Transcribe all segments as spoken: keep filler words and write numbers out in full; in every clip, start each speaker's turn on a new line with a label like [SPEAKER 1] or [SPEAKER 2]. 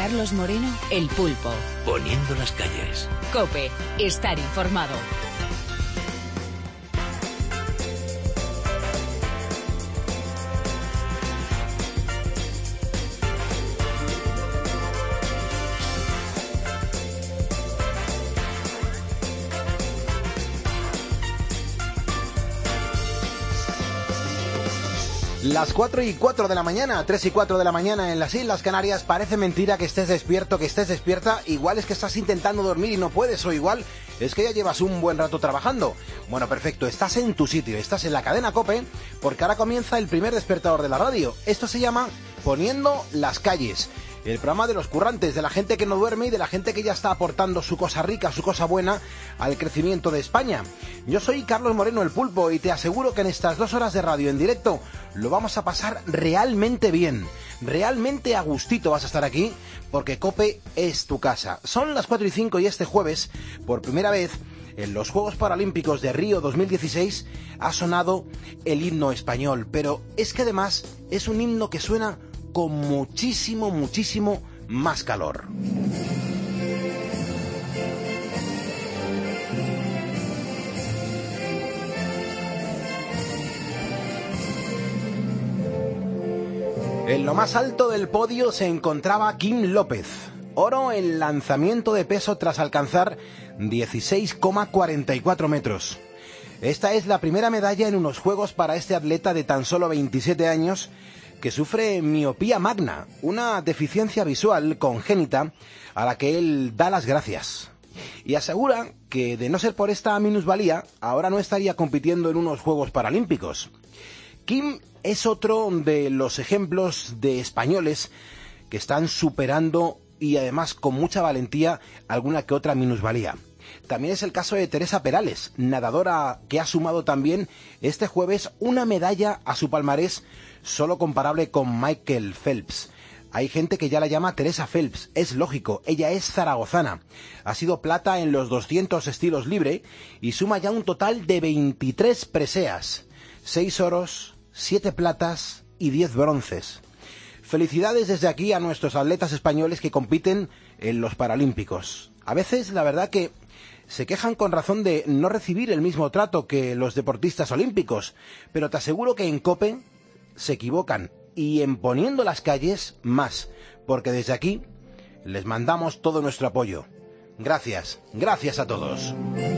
[SPEAKER 1] Carlos Moreno, El Pulpo.
[SPEAKER 2] Poniendo las calles.
[SPEAKER 1] COPE, estar informado.
[SPEAKER 3] Las cuatro y cuatro de la mañana, tres y cuatro de la mañana en las Islas Canarias. Parece mentira que estés despierto, que estés despierta. Igual es que estás intentando dormir y no puedes, o igual es que ya llevas un buen rato trabajando. Bueno, perfecto, estás en tu sitio, estás en la cadena COPE, porque ahora comienza el primer despertador de la radio. Esto se llama Poniendo las calles. El programa de los currantes, de la gente que no duerme y de la gente que ya está aportando su cosa rica, su cosa buena al crecimiento de España. Yo soy Carlos Moreno, El Pulpo, y te aseguro que en estas dos horas de radio en directo lo vamos a pasar realmente bien. Realmente a gustito vas a estar aquí, porque COPE es tu casa. Son las cuatro y cinco y este jueves, por primera vez, en los Juegos Paralímpicos de Río dos mil dieciséis, ha sonado el himno español. Pero es que además es un himno que suena con muchísimo, muchísimo más calor. En lo más alto del podio se encontraba Kim López. Oro en lanzamiento de peso tras alcanzar dieciséis coma cuarenta y cuatro metros. Esta es la primera medalla en unos Juegos para este atleta de tan solo veintisiete años, que sufre miopía magna, una deficiencia visual congénita a la que él da las gracias. Y asegura que, de no ser por esta minusvalía, ahora no estaría compitiendo en unos Juegos Paralímpicos. Kim es otro de los ejemplos de españoles que están superando, y además con mucha valentía, alguna que otra minusvalía. También es el caso de Teresa Perales, nadadora que ha sumado también este jueves una medalla a su palmarés, solo comparable con Michael Phelps. Hay gente que ya la llama Teresa Phelps, es lógico, ella es zaragozana. Ha sido plata en los doscientos estilos libre y suma ya un total de veintitrés preseas, seis oros, siete platas y diez bronces. Felicidades desde aquí a nuestros atletas españoles que compiten en los Paralímpicos. A veces, la verdad que se quejan con razón de no recibir el mismo trato que los deportistas olímpicos, pero te aseguro que en COPE se equivocan, y en Poniendo las calles más, porque desde aquí les mandamos todo nuestro apoyo. Gracias, gracias a todos.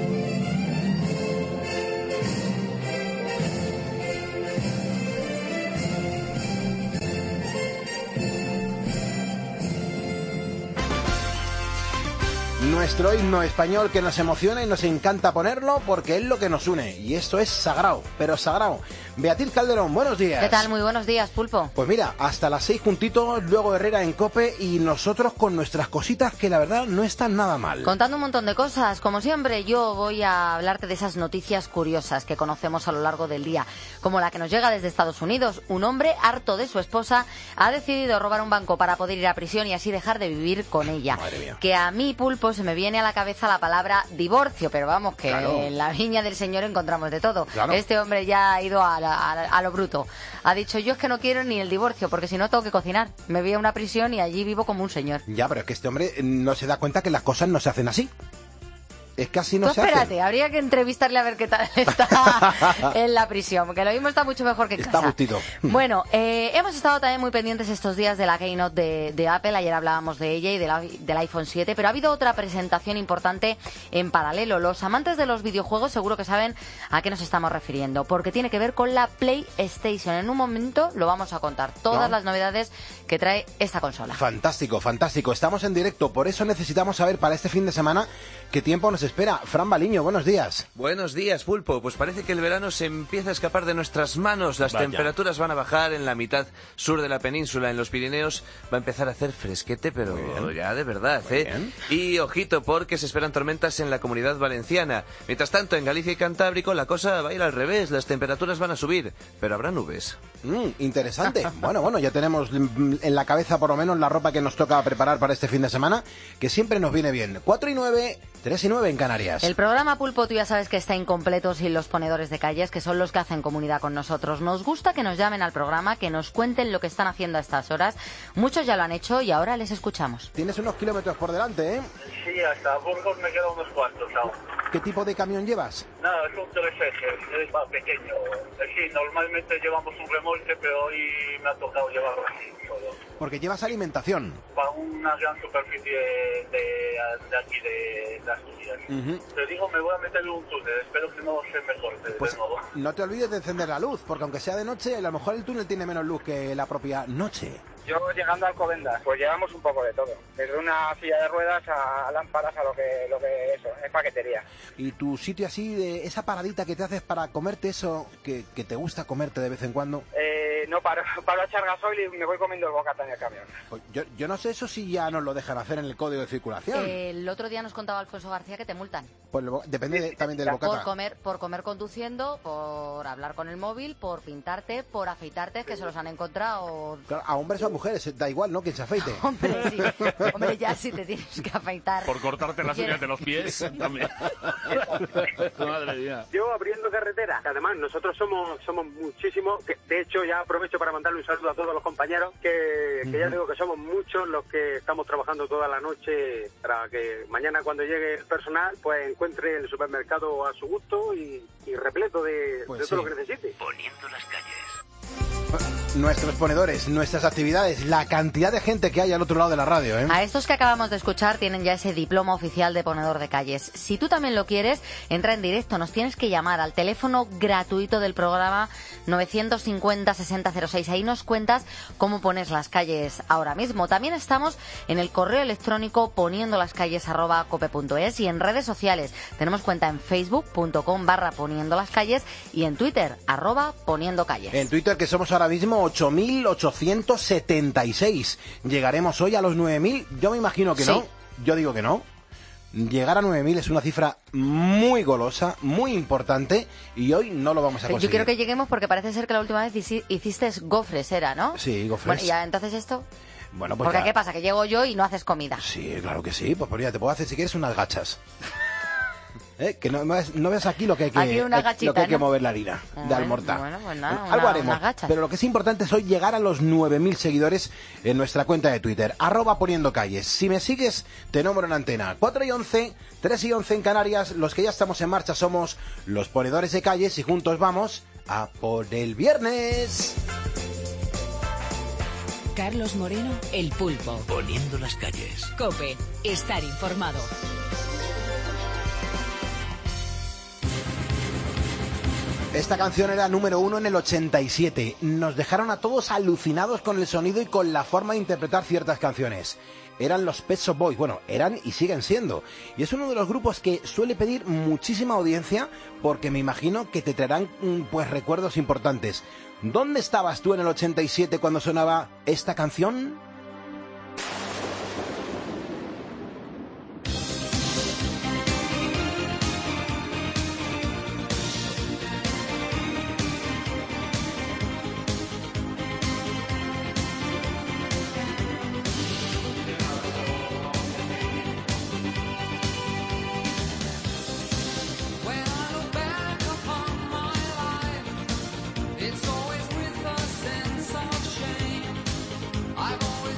[SPEAKER 3] Nuestro himno español que nos emociona y nos encanta ponerlo porque es lo que nos une. Y esto es sagrado, pero sagrado. Beatriz Calderón, buenos días.
[SPEAKER 4] ¿Qué tal? Muy buenos días, Pulpo.
[SPEAKER 3] Pues mira, hasta las seis juntitos, luego Herrera en COPE y nosotros con nuestras cositas que la verdad no están nada mal.
[SPEAKER 4] Contando un montón de cosas. Como siempre, yo voy a hablarte de esas noticias curiosas que conocemos a lo largo del día. Como la que nos llega desde Estados Unidos. Un hombre harto de su esposa ha decidido robar un banco para poder ir a prisión y así dejar de vivir con ella.
[SPEAKER 3] Madre mía.
[SPEAKER 4] Que a mí, Pulpo, se me viene a la cabeza la palabra divorcio, pero vamos, que
[SPEAKER 3] Claro.
[SPEAKER 4] en la viña del Señor encontramos de todo.
[SPEAKER 3] Claro.
[SPEAKER 4] Este hombre ya ha ido a, la- a, a lo bruto. Ha dicho, yo es que no quiero ni el divorcio, porque si no tengo que cocinar. Me voy a una prisión y allí vivo como un señor.
[SPEAKER 3] Ya, pero es que este hombre no se da cuenta que las cosas no se hacen así. Es que así no
[SPEAKER 4] Tú
[SPEAKER 3] se
[SPEAKER 4] espérate,
[SPEAKER 3] hace.
[SPEAKER 4] habría que entrevistarle a ver qué tal está en la prisión, porque lo mismo está mucho mejor que en
[SPEAKER 3] Está
[SPEAKER 4] casa.
[SPEAKER 3] justito.
[SPEAKER 4] Bueno, eh, hemos estado también muy pendientes estos días de la Keynote de, de Apple. Ayer hablábamos de ella y de la- del iPhone siete, pero ha habido otra presentación importante en paralelo. Los amantes de los videojuegos seguro que saben a qué nos estamos refiriendo, porque tiene que ver con la PlayStation. En un momento lo vamos a contar, todas
[SPEAKER 3] ¿No?
[SPEAKER 4] las novedades que trae esta consola.
[SPEAKER 3] Fantástico, fantástico. Estamos en directo, por eso necesitamos saber para este fin de semana qué tiempo nos espera. Fran Baliño, buenos días.
[SPEAKER 2] Buenos días, Pulpo. Pues parece que el verano se empieza a escapar de nuestras manos. Las
[SPEAKER 3] Vaya.
[SPEAKER 2] temperaturas van a bajar en la mitad sur de la península. En los Pirineos va a empezar a hacer fresquete, pero ya de verdad,
[SPEAKER 3] Muy
[SPEAKER 2] ¿eh?
[SPEAKER 3] bien.
[SPEAKER 2] Y ojito, porque se esperan tormentas en la Comunidad Valenciana. Mientras tanto, en Galicia y Cantábrico la cosa va a ir al revés. Las temperaturas van a subir, pero habrá nubes.
[SPEAKER 3] Mm, interesante. Bueno, bueno, ya tenemos mm, en la cabeza por lo menos la ropa que nos toca preparar para este fin de semana, que siempre nos viene bien. cuatro y nueve, tres y nueve en Canarias.
[SPEAKER 4] El programa Pulpo, tú ya sabes que está incompleto sin los ponedores de calles, que son los que hacen comunidad con nosotros. Nos gusta que nos llamen al programa, que nos cuenten lo que están haciendo a estas horas. Muchos ya lo han hecho y ahora les escuchamos.
[SPEAKER 3] Tienes unos kilómetros por delante, ¿eh?
[SPEAKER 5] Sí, hasta Burgos me quedan unos cuantos aún.
[SPEAKER 3] ¿Qué tipo de camión llevas?
[SPEAKER 5] Nada, es un tres ejes, es más pequeño. Sí, normalmente llevamos un remolque, pero hoy me ha tocado llevarlo así solo.
[SPEAKER 3] Porque llevas alimentación.
[SPEAKER 5] Para una gran superficie de, de aquí, de, de Asturias. Uh-huh. Te digo, me voy a meter en un túnel, espero que no se me corte
[SPEAKER 3] pues
[SPEAKER 5] de nuevo.
[SPEAKER 3] No te olvides de encender la luz, porque aunque sea de noche, a lo mejor el túnel tiene menos luz que la propia noche.
[SPEAKER 6] Yo llegando a Alcobendas, pues llevamos un poco de todo, desde una silla de ruedas a lámparas a lo que lo que eso, es paquetería.
[SPEAKER 3] ¿Y tu sitio así, de esa paradita que te haces para comerte eso que, que te gusta comerte de vez en cuando?
[SPEAKER 6] Eh, no, paro, paro a echar gasoil y me voy comiendo el bocata en el camión.
[SPEAKER 3] Pues yo, yo no sé eso si ya nos lo dejan hacer en el código de circulación.
[SPEAKER 4] Eh, el otro día nos contaba Alfonso García que te multan.
[SPEAKER 3] Pues lo, depende de, también del bocata.
[SPEAKER 4] Por comer, por comer conduciendo, por hablar con el móvil, por pintarte, por afeitarte, que se los han encontrado.
[SPEAKER 3] Claro, a hombres o a mujeres, da igual, ¿no? Quien se afeite.
[SPEAKER 4] Hombre, sí. Hombre, ya sí te tienes que afeitar.
[SPEAKER 7] Por cortarte las uñas de los pies también. Madre mía.
[SPEAKER 6] Yo abriendo carretera. Además, nosotros somos somos muchísimos. Que, de hecho, ya aprovecho para mandarle un saludo a todos los compañeros, que, que uh-huh. ya digo que somos muchos los que estamos trabajando toda la noche para que mañana cuando llegue el personal, pues encuentre el supermercado a su gusto y, y repleto de,
[SPEAKER 3] pues
[SPEAKER 6] de
[SPEAKER 3] sí.
[SPEAKER 6] todo lo que necesite.
[SPEAKER 2] Poniendo las calles.
[SPEAKER 3] Nuestros ponedores, nuestras actividades, la cantidad de gente que hay al otro lado de la radio, ¿eh?
[SPEAKER 4] A estos que acabamos de escuchar tienen ya ese diploma oficial de ponedor de calles. Si tú también lo quieres, entra en directo. Nos tienes que llamar al teléfono gratuito del programa novecientos cincuenta sesenta cero seis. Ahí nos cuentas cómo pones las calles ahora mismo. También estamos en el correo electrónico poniendo las calles arroba cope punto es y en redes sociales. Tenemos cuenta en facebook punto com barra poniendo las calles y en Twitter arroba poniendo calles.
[SPEAKER 3] En Twitter, que somos ahora mismo ocho mil ochocientos setenta y seis. ¿Llegaremos hoy a los nueve mil? Yo me imagino que
[SPEAKER 4] sí.
[SPEAKER 3] no. Yo digo que no. Llegar a nueve mil es una cifra muy golosa, muy importante, y hoy no lo vamos a conseguir.
[SPEAKER 4] Yo quiero que lleguemos porque parece ser que la última vez hiciste gofres, ¿era, no?
[SPEAKER 3] Sí, gofres.
[SPEAKER 4] Bueno, ¿y ya entonces esto?
[SPEAKER 3] Bueno, pues
[SPEAKER 4] porque
[SPEAKER 3] ya...
[SPEAKER 4] ¿qué pasa? Que llego yo y no haces comida.
[SPEAKER 3] Sí, claro que sí. Pues ya te puedo hacer, si quieres, unas gachas. ¿Eh? Que no, no veas aquí lo que hay que,
[SPEAKER 4] aquí una gachita,
[SPEAKER 3] lo que, hay que
[SPEAKER 4] ¿no?
[SPEAKER 3] mover la harina
[SPEAKER 4] bueno,
[SPEAKER 3] de Almorta.
[SPEAKER 4] Bueno, pues nada,
[SPEAKER 3] Algo
[SPEAKER 4] una,
[SPEAKER 3] haremos, pero lo que es importante es hoy llegar a los nueve mil seguidores en nuestra cuenta de Twitter, arroba poniendo calles. Si me sigues, te nombro en antena. cuatro y once, tres y once en Canarias. Los que ya estamos en marcha somos los ponedores de calles y juntos vamos a por el viernes.
[SPEAKER 1] Carlos Moreno, El Pulpo.
[SPEAKER 2] Poniendo las calles.
[SPEAKER 1] COPE, estar informado.
[SPEAKER 3] Esta canción era número uno en el ochenta y siete. Nos dejaron a todos alucinados con el sonido y con la forma de interpretar ciertas canciones. Eran los Pet Shop Boys, bueno, eran y siguen siendo. Y es uno de los grupos que suele pedir muchísima audiencia porque me imagino que te traerán pues recuerdos importantes. ¿Dónde estabas tú en el ochenta y siete cuando sonaba esta canción?
[SPEAKER 8] I've always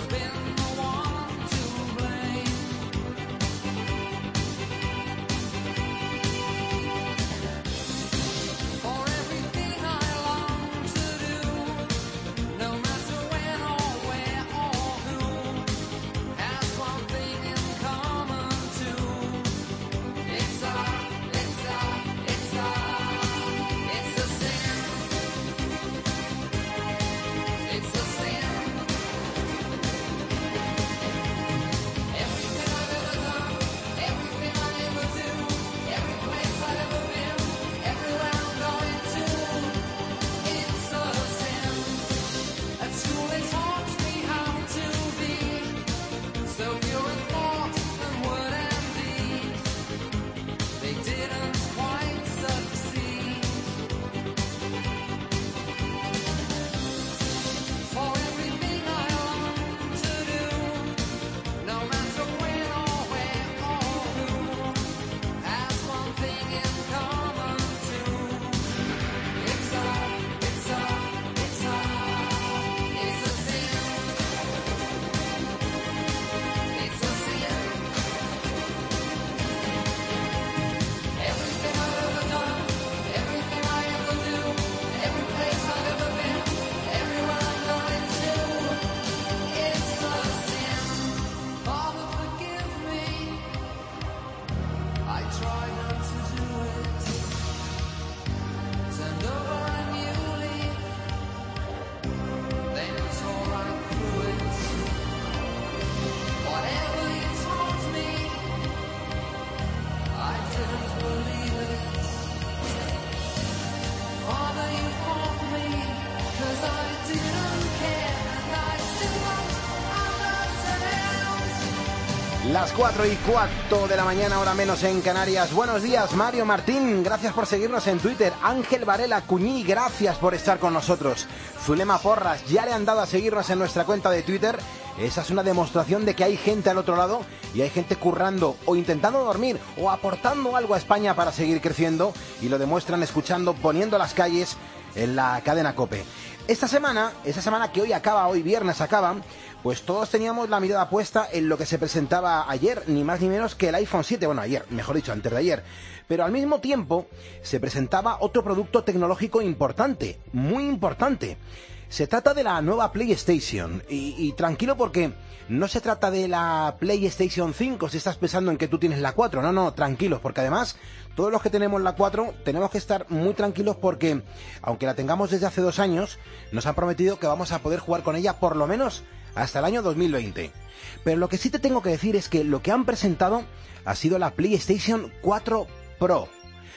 [SPEAKER 3] Las cuatro y cuarto de la mañana, hora menos en Canarias. Buenos días, Mario Martín. Gracias por seguirnos en Twitter. Ángel Varela Cuñí, gracias por estar con nosotros. Zulema Porras, ya le han dado a seguirnos en nuestra cuenta de Twitter. Esa es una demostración de que hay gente al otro lado y hay gente currando o intentando dormir o aportando algo a España para seguir creciendo, y lo demuestran escuchando Poniendo las calles en la cadena COPE. Esta semana, esta semana que hoy acaba, hoy viernes acaba, pues todos teníamos la mirada puesta en lo que se presentaba ayer, ni más ni menos que el iPhone siete, bueno, ayer, mejor dicho, antes de ayer. Pero al mismo tiempo se presentaba otro producto tecnológico importante, muy importante. Se trata de la nueva PlayStation, y, y tranquilo, porque no se trata de la PlayStation cinco si estás pensando en que tú tienes la cuatro, no, no, tranquilos, porque además todos los que tenemos la cuatro tenemos que estar muy tranquilos, porque aunque la tengamos desde hace dos años, nos han prometido que vamos a poder jugar con ella por lo menos hasta el año dos mil veinte. Pero lo que sí te tengo que decir es que lo que han presentado ha sido la PlayStation cuatro Pro.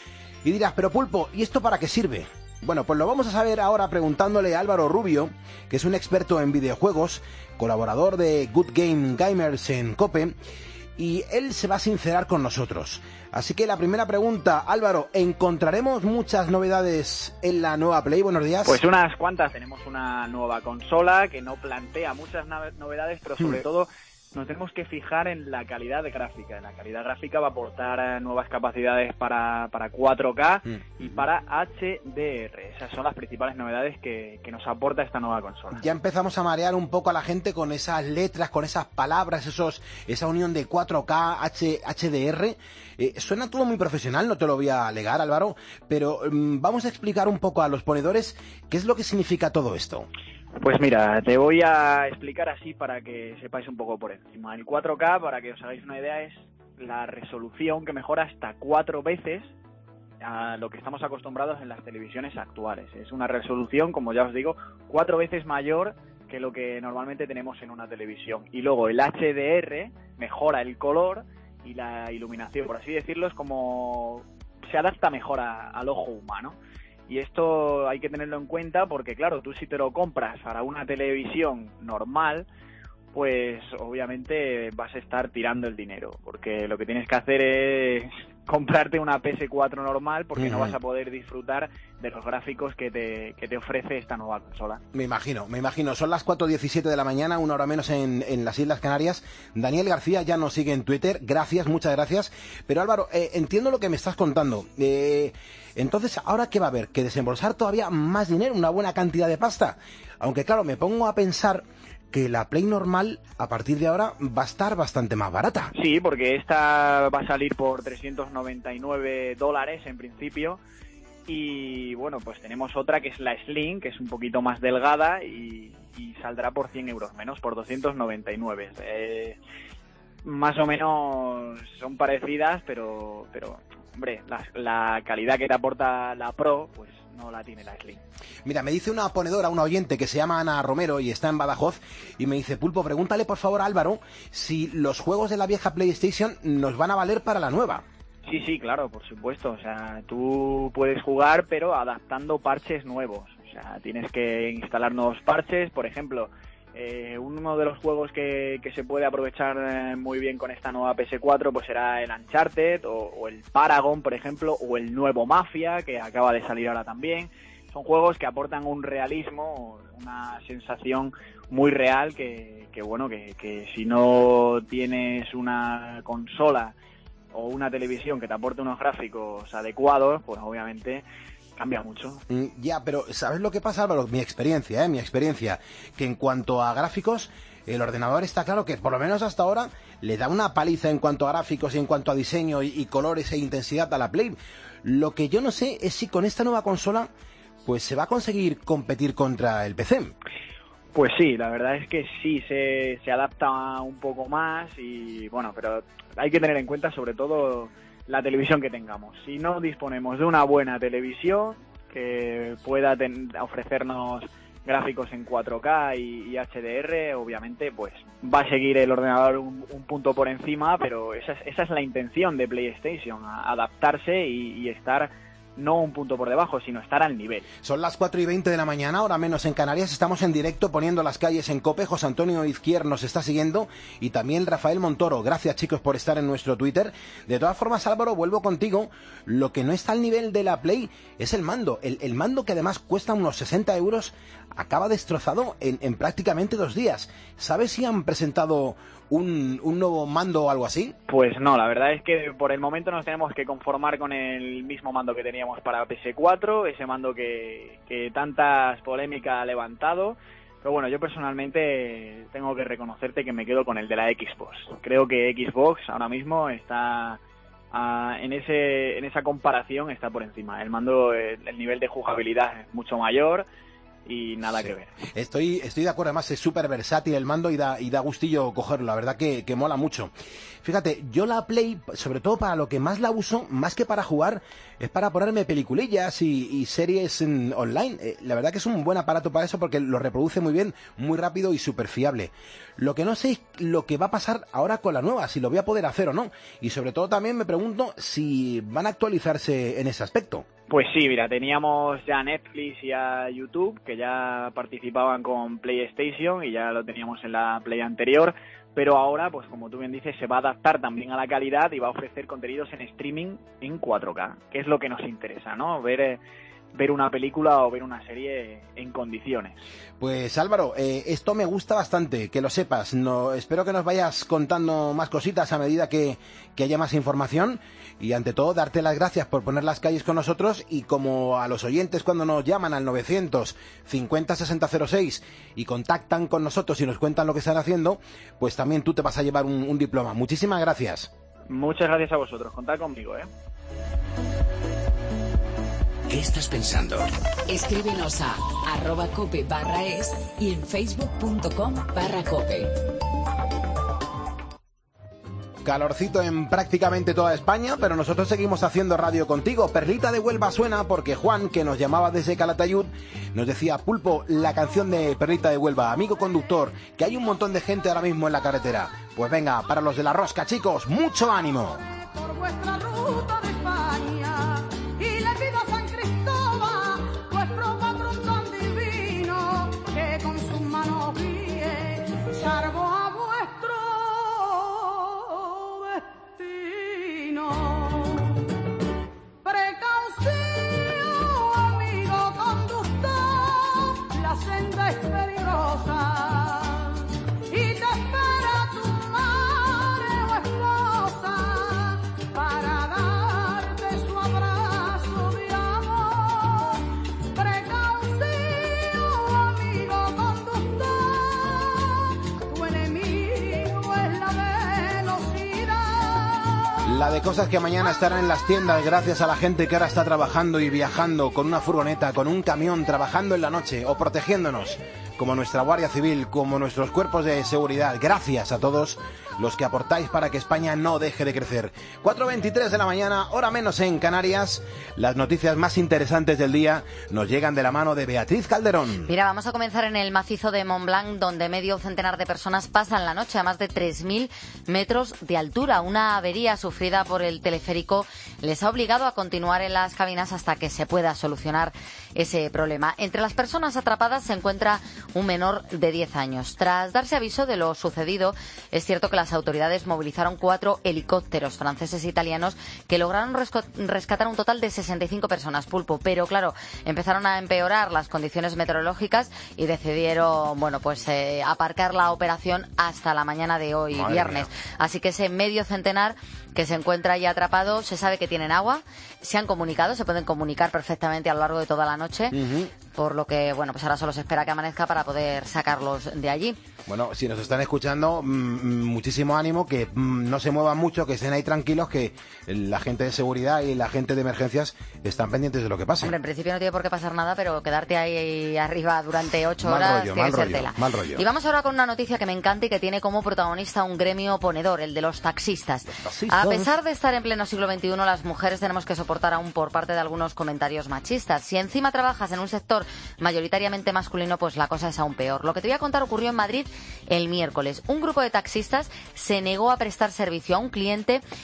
[SPEAKER 3] Y dirás, pero Pulpo, ¿y esto para qué sirve? Bueno, pues lo vamos a saber ahora preguntándole a Álvaro Rubio, que es un experto en videojuegos, colaborador de Good Game Gamers en COPE, y él se va a sincerar con nosotros. Así que la primera pregunta, Álvaro, ¿encontraremos muchas novedades en la nueva Play? Buenos días.
[SPEAKER 8] Pues unas cuantas. Tenemos una nueva consola que no plantea muchas novedades, pero sobre hmm. todo nos tenemos que fijar en la calidad de gráfica. La calidad gráfica va a aportar nuevas capacidades para, para cuatro K mm. y para H D R. Esas son las principales novedades que, que nos aporta esta nueva consola.
[SPEAKER 3] Ya empezamos a marear un poco a la gente con esas letras, con esas palabras, esos esa unión de cuatro K, H, HDR. Eh, suena todo muy profesional, no te lo voy a alegar, Álvaro, pero um, vamos a explicar un poco a los ponedores qué es lo que significa todo esto.
[SPEAKER 8] Pues mira, te voy a explicar así para que sepáis un poco por encima. El cuatro K, para que os hagáis una idea, es la resolución que mejora hasta cuatro veces a lo que estamos acostumbrados en las televisiones actuales. Es una resolución, como ya os digo, cuatro veces mayor que lo que normalmente tenemos en una televisión. Y luego el H D R mejora el color y la iluminación, por así decirlo, es como se adapta mejor a, al ojo humano. Y esto hay que tenerlo en cuenta porque, claro, tú si te lo compras para una televisión normal, pues obviamente vas a estar tirando el dinero, porque lo que tienes que hacer es comprarte una P S cuatro normal, porque uh-huh. no vas a poder disfrutar de los gráficos que te, que te ofrece esta nueva consola.
[SPEAKER 3] Me imagino, me imagino. Son las cuatro diecisiete de la mañana, una hora menos en, en las Islas Canarias. Daniel García ya nos sigue en Twitter. Gracias, muchas gracias. Pero Álvaro, eh, entiendo lo que me estás contando. Eh, entonces, ¿ahora qué va a haber? ¿Que desembolsar todavía más dinero, una buena cantidad de pasta? Aunque claro, me pongo a pensar que la Play normal, a partir de ahora, va a estar bastante más barata.
[SPEAKER 8] Sí, porque esta va a salir por trescientos noventa y nueve dólares en principio. Y bueno, pues tenemos otra que es la Slim, que es un poquito más delgada y, y saldrá por cien euros menos, por doscientos noventa y nueve. Eh, más o menos son parecidas, pero, pero hombre, la, la calidad que te aporta la Pro, pues no la tiene la Slim.
[SPEAKER 3] Mira, me dice una ponedora, una oyente que se llama Ana Romero y está en Badajoz, y me dice, Pulpo, pregúntale por favor a Álvaro si los juegos de la vieja PlayStation nos van a valer para la nueva.
[SPEAKER 8] Sí, sí, claro, por supuesto. O sea, tú puedes jugar, pero adaptando parches nuevos. O sea, tienes que instalar nuevos parches. Por ejemplo, eh, uno de los juegos que, que se puede aprovechar eh, muy bien con esta nueva P S cuatro, pues será el Uncharted o, o el Paragon, por ejemplo, o el nuevo Mafia, que acaba de salir ahora también. Son juegos que aportan un realismo, una sensación muy real que, que bueno, que, que si no tienes una consola o una televisión que te aporte unos gráficos adecuados, pues obviamente cambia mucho.
[SPEAKER 3] Mm, ya, pero ¿sabes lo que pasa, Álvaro? Mi experiencia, ¿eh? Mi experiencia, que en cuanto a gráficos, el ordenador está claro que, por lo menos hasta ahora, le da una paliza en cuanto a gráficos y en cuanto a diseño y, y colores e intensidad a la Play. Lo que yo no sé es si con esta nueva consola pues se va a conseguir competir contra el P C.
[SPEAKER 8] Pues sí, la verdad es que sí, se, se adapta un poco más y bueno, pero hay que tener en cuenta sobre todo la televisión que tengamos. Si no disponemos de una buena televisión que pueda ten, ofrecernos gráficos en cuatro K y, y H D R, obviamente pues va a seguir el ordenador un, un punto por encima, pero esa es, esa es la intención de PlayStation, a, adaptarse y, y estar no un punto por debajo, sino estar al nivel.
[SPEAKER 3] Son las cuatro y veinte de la mañana, hora menos en Canarias. Estamos en directo poniendo las calles en COPE. José Antonio Izquier nos está siguiendo y también Rafael Montoro. Gracias, chicos, por estar en nuestro Twitter. De todas formas, Álvaro, vuelvo contigo. Lo que no está al nivel de la Play es el mando. El, el mando, que además cuesta unos sesenta euros, acaba destrozado en, en prácticamente dos días. ¿Sabes si han presentado un, un nuevo mando o algo así?
[SPEAKER 8] Pues no, la verdad es que por el momento nos tenemos que conformar con el mismo mando que teníamos para P S cuatro, ese mando que, que tantas polémicas ha levantado. Pero bueno, yo personalmente tengo que reconocerte que me quedo con el de la Xbox. Creo que Xbox ahora mismo está uh, en ese en esa comparación está por encima. El mando, el, el nivel de jugabilidad es mucho mayor y nada sí. que ver.
[SPEAKER 3] Estoy estoy de acuerdo, además es súper versátil el mando y da, y da gustillo cogerlo, la verdad que, que mola mucho. Fíjate, yo la Play, sobre todo para lo que más la uso, más que para jugar, es para ponerme peliculillas y, y series en, online. Eh, la verdad que es un buen aparato para eso porque lo reproduce muy bien, muy rápido y súper fiable. Lo que no sé es lo que va a pasar ahora con la nueva, si lo voy a poder hacer o no. Y sobre todo también me pregunto si van a actualizarse en ese aspecto.
[SPEAKER 8] Pues sí, mira, teníamos ya a Netflix y a YouTube, que ya participaban con PlayStation y ya lo teníamos en la Play anterior, pero ahora, pues como tú bien dices, se va a adaptar también a la calidad y va a ofrecer contenidos en streaming en cuatro K, que es lo que nos interesa, ¿no? Ver... Eh, ver una película o ver una serie en condiciones.
[SPEAKER 3] Pues Álvaro, eh, esto me gusta bastante, que lo sepas. No, espero que nos vayas contando más cositas a medida que, que haya más información y ante todo darte las gracias por poner las calles con nosotros y como a los oyentes cuando nos llaman al novecientos cincuenta sesenta cero seis y contactan con nosotros y nos cuentan lo que están haciendo, pues también tú te vas a llevar un, un diploma. Muchísimas gracias.
[SPEAKER 8] Muchas gracias a vosotros, contad conmigo, ¿eh?
[SPEAKER 1] ¿Qué estás pensando? Escríbenos a arroba cope barra es y en facebook.com barra cope.
[SPEAKER 3] Calorcito en prácticamente toda España, pero nosotros seguimos haciendo radio contigo. Perlita de Huelva suena porque Juan, que nos llamaba desde Calatayud, nos decía: Pulpo, la canción de Perlita de Huelva, amigo conductor, que hay un montón de gente ahora mismo en la carretera. Pues venga, para los de la rosca, chicos, mucho ánimo.
[SPEAKER 9] Por vuestra ruta de España y le pido a San Cristóbal, vuestro patrón tan divino, que con sus manos guíe, salvo a vuestro destino. Precaución, amigo conductor, la senda es peligrosa y te espera tu madre o esposa para darte su abrazo de amor. Precaución, amigo conductor, tu enemigo es la velocidad.
[SPEAKER 3] La de cosas que mañana estarán en las tiendas gracias a la gente que ahora está trabajando y viajando con una furgoneta, con un camión, trabajando en la noche o protegiéndonos, como nuestra Guardia Civil, como nuestros cuerpos de seguridad. Gracias a todos los que aportáis para que España no deje de crecer. cuatro veintitrés de la mañana, hora menos en Canarias. Las noticias más interesantes del día nos llegan de la mano de Beatriz Calderón.
[SPEAKER 4] Mira, vamos a comenzar en el macizo de Mont Blanc, donde medio centenar de personas pasan la noche a más de tres mil metros de altura. Una avería sufrida por el teleférico les ha obligado a continuar en las cabinas hasta que se pueda solucionar ese problema. Entre las personas atrapadas se encuentra un menor de diez años. Tras darse aviso de lo sucedido, es cierto que las autoridades movilizaron cuatro helicópteros franceses e italianos que lograron rescatar un total de sesenta y cinco personas, Pulpo, pero claro, empezaron a empeorar las condiciones meteorológicas y decidieron, bueno, pues eh, aparcar la operación hasta la mañana de hoy, Madre viernes. Mía. Así que ese medio centenar que se encuentra ahí atrapado, se sabe que tienen agua, se han comunicado, se pueden comunicar perfectamente a lo largo de toda la noche, uh-huh. por lo que, bueno, pues ahora solo se espera que amanezca para poder sacarlos de allí.
[SPEAKER 3] Bueno, si nos están escuchando, mmm, muchísimo ánimo, que mmm, no se muevan mucho, que estén ahí tranquilos, que la gente de seguridad y la gente de emergencias están pendientes de lo que pasa.
[SPEAKER 4] Hombre, en principio no tiene por qué pasar nada, pero quedarte ahí arriba durante ocho
[SPEAKER 3] mal
[SPEAKER 4] horas
[SPEAKER 3] rollo,
[SPEAKER 4] tiene
[SPEAKER 3] mal
[SPEAKER 4] que ser
[SPEAKER 3] rollo,
[SPEAKER 4] tela.
[SPEAKER 3] Mal rollo.
[SPEAKER 4] Y vamos ahora con una noticia que me encanta y que tiene como protagonista un gremio ponedor, el de los taxistas.
[SPEAKER 3] Los taxistas.
[SPEAKER 4] A pesar de estar en pleno siglo veintiuno, las mujeres tenemos que soportar aún por parte de algunos comentarios machistas. Si encima trabajas en un sector mayoritariamente masculino, pues la cosa es aún peor. Lo que te voy a contar ocurrió en Madrid el miércoles. Un grupo de taxistas se negó a prestar servicio a un cliente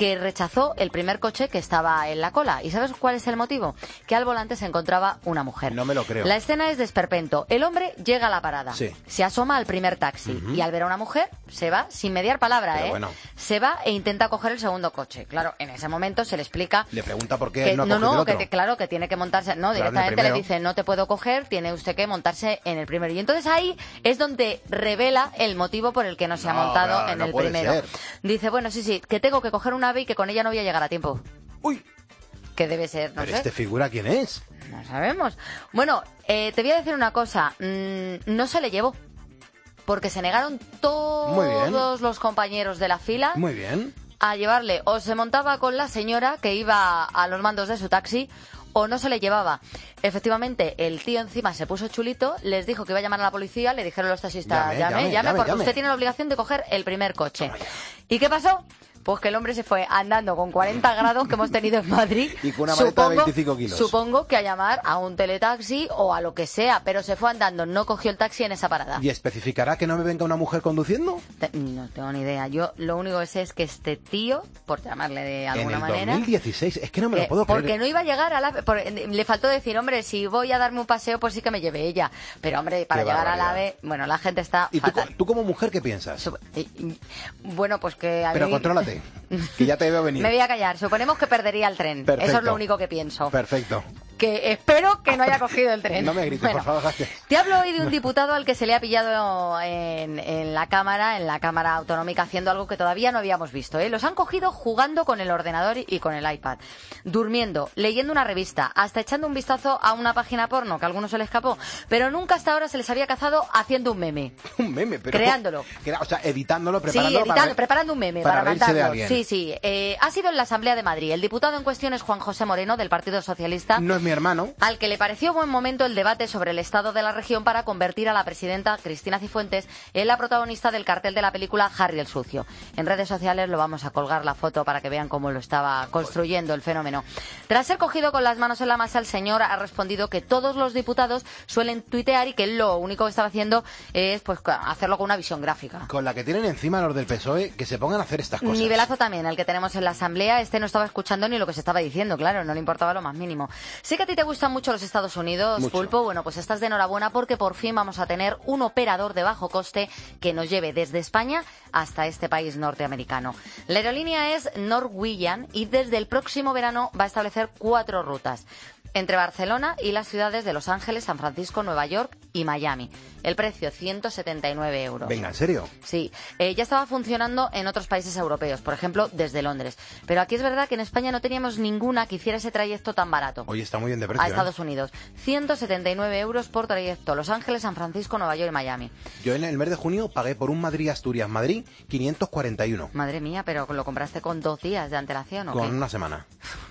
[SPEAKER 4] que rechazó el primer coche que estaba en la cola. ¿Y sabes cuál es el motivo? Que al volante se encontraba una mujer.
[SPEAKER 3] No me lo creo.
[SPEAKER 4] La escena es de esperpento. El hombre llega a la parada,
[SPEAKER 3] sí.
[SPEAKER 4] se asoma al primer taxi
[SPEAKER 3] Uh-huh.
[SPEAKER 4] y al ver a una mujer se va sin mediar palabra,
[SPEAKER 3] Pero
[SPEAKER 4] ¿eh?
[SPEAKER 3] bueno.
[SPEAKER 4] Se va e intenta coger el segundo coche. Claro, en ese momento se le explica...
[SPEAKER 3] Le pregunta por qué
[SPEAKER 4] que,
[SPEAKER 3] no ha
[SPEAKER 4] no,
[SPEAKER 3] cogido el
[SPEAKER 4] no,
[SPEAKER 3] otro.
[SPEAKER 4] que te- claro, que tiene que montarse... No,
[SPEAKER 3] Claro, en el
[SPEAKER 4] directamente le
[SPEAKER 3] primero.
[SPEAKER 4] dice, no te puedo coger, tiene usted que montarse en el primero. Y entonces ahí es donde revela el motivo por el que no se ha
[SPEAKER 3] No,
[SPEAKER 4] montado
[SPEAKER 3] pero
[SPEAKER 4] en
[SPEAKER 3] no
[SPEAKER 4] el
[SPEAKER 3] puede
[SPEAKER 4] primero.
[SPEAKER 3] ser.
[SPEAKER 4] Dice, bueno, sí, sí, que tengo que coger un ave y que con ella no voy a llegar a tiempo.
[SPEAKER 3] Uy,
[SPEAKER 4] Que debe ser, no
[SPEAKER 3] pero
[SPEAKER 4] sé.
[SPEAKER 3] este figura quién es.
[SPEAKER 4] No sabemos. Bueno, eh, te voy a decir una cosa. Mm, no se le llevó. Porque se negaron
[SPEAKER 3] Muy bien.
[SPEAKER 4] todos los compañeros de la fila
[SPEAKER 3] Muy bien.
[SPEAKER 4] a llevarle. O se montaba con la señora que iba a los mandos de su taxi, o no se le llevaba. Efectivamente, el tío encima se puso chulito, les dijo que iba a llamar a la policía, le dijeron los taxistas,
[SPEAKER 3] Llame,
[SPEAKER 4] llame, llame,
[SPEAKER 3] llame, llame,
[SPEAKER 4] porque
[SPEAKER 3] llame.
[SPEAKER 4] usted tiene la obligación de coger el primer coche. ¿Y qué pasó? Pues que el hombre se fue andando con cuarenta grados que hemos tenido en Madrid.
[SPEAKER 3] Y con una maleta de veinticinco kilos.
[SPEAKER 4] Supongo que a llamar a un teletaxi o a lo que sea, pero se fue andando, no cogió el taxi en esa parada.
[SPEAKER 3] ¿Y especificará que no me venga una mujer conduciendo?
[SPEAKER 4] Te- No tengo ni idea. Yo lo único que sé es que este tío, por llamarle de alguna
[SPEAKER 3] en el
[SPEAKER 4] manera...
[SPEAKER 3] dos mil dieciséis, es que no me lo
[SPEAKER 4] Eh,
[SPEAKER 3] puedo creer.
[SPEAKER 4] porque no iba a llegar a la... por- le faltó decir, hombre, si voy a darme un paseo, pues sí que me lleve ella. Pero, hombre, para
[SPEAKER 3] Qué
[SPEAKER 4] llegar al
[SPEAKER 3] barbaridad.
[SPEAKER 4] AVE, bueno, la gente está
[SPEAKER 3] ¿Y tú, co-
[SPEAKER 4] fatal.
[SPEAKER 3] tú como mujer qué piensas?
[SPEAKER 4] Sup- y- y- Bueno, pues que a
[SPEAKER 3] Pero
[SPEAKER 4] mí...
[SPEAKER 3] contrólate, que ya te veo venir.
[SPEAKER 4] Me voy a callar. Suponemos que perdería el tren.
[SPEAKER 3] Perfecto.
[SPEAKER 4] Eso es lo único que pienso.
[SPEAKER 3] Perfecto.
[SPEAKER 4] Que espero que no haya cogido el tren.
[SPEAKER 3] No me grites,
[SPEAKER 4] Bueno,
[SPEAKER 3] por favor, Gaste.
[SPEAKER 4] te hablo hoy de un diputado al que se le ha pillado en, en la Cámara, en la Cámara Autonómica, haciendo algo que todavía no habíamos visto, ¿eh? Los han cogido jugando con el ordenador y con el iPad, durmiendo, leyendo una revista, hasta echando un vistazo a una página porno, que a alguno se le escapó, pero nunca hasta ahora se les había cazado haciendo un meme.
[SPEAKER 3] Un meme, pero...
[SPEAKER 4] Creándolo.
[SPEAKER 3] que era- o sea, editándolo,
[SPEAKER 4] Sí,
[SPEAKER 3] preparándolo
[SPEAKER 4] editando,
[SPEAKER 3] para...
[SPEAKER 4] preparando un meme
[SPEAKER 3] para
[SPEAKER 4] para,
[SPEAKER 3] reírse de
[SPEAKER 4] mandarlo.
[SPEAKER 3] alguien.
[SPEAKER 4] Sí, sí. Eh, ha sido en la Asamblea de Madrid. El diputado en cuestión es Juan José Moreno, del Partido Socialista,
[SPEAKER 3] No es mi hermano.
[SPEAKER 4] al que le pareció buen momento el debate sobre el estado de la región para convertir a la presidenta Cristina Cifuentes en la protagonista del cartel de la película Harry el Sucio. En redes sociales lo vamos a colgar la foto para que vean cómo lo estaba construyendo el fenómeno. Tras ser cogido con las manos en la masa, el señor ha respondido que todos los diputados suelen tuitear y que él lo único que estaba haciendo es pues hacerlo con una visión gráfica.
[SPEAKER 3] Con la que tienen encima los del P S O E, que se pongan a hacer estas cosas.
[SPEAKER 4] Nivelazo también, el que tenemos en la asamblea. Este no estaba escuchando ni lo que se estaba diciendo, claro, no le importaba lo más mínimo. Sé que a ti te gustan mucho los Estados Unidos,
[SPEAKER 3] Mucho.
[SPEAKER 4] Pulpo. Bueno, pues estás de enhorabuena porque por fin vamos a tener un operador de bajo coste que nos lleve desde España hasta este país norteamericano. La aerolínea es Norwegian y desde el próximo verano va a establecer cuatro rutas entre Barcelona y las ciudades de Los Ángeles, San Francisco, Nueva York y Miami. El precio, ciento setenta y nueve euros.
[SPEAKER 3] Venga, ¿en serio?
[SPEAKER 4] Sí, eh, ya estaba funcionando en otros países europeos, por ejemplo, desde Londres. Pero aquí es verdad que en España no teníamos ninguna que hiciera ese trayecto tan barato.
[SPEAKER 3] Oye, está muy bien de precio,
[SPEAKER 4] A
[SPEAKER 3] ¿eh?
[SPEAKER 4] Estados Unidos. ciento setenta y nueve euros por trayecto. Los Ángeles, San Francisco, Nueva York y Miami.
[SPEAKER 3] Yo en el mes de junio pagué por un Madrid-Asturias-Madrid quinientos cuarenta y uno.
[SPEAKER 4] Madre mía, pero lo compraste con dos días de antelación, ¿o
[SPEAKER 3] Con
[SPEAKER 4] qué?
[SPEAKER 3] una semana.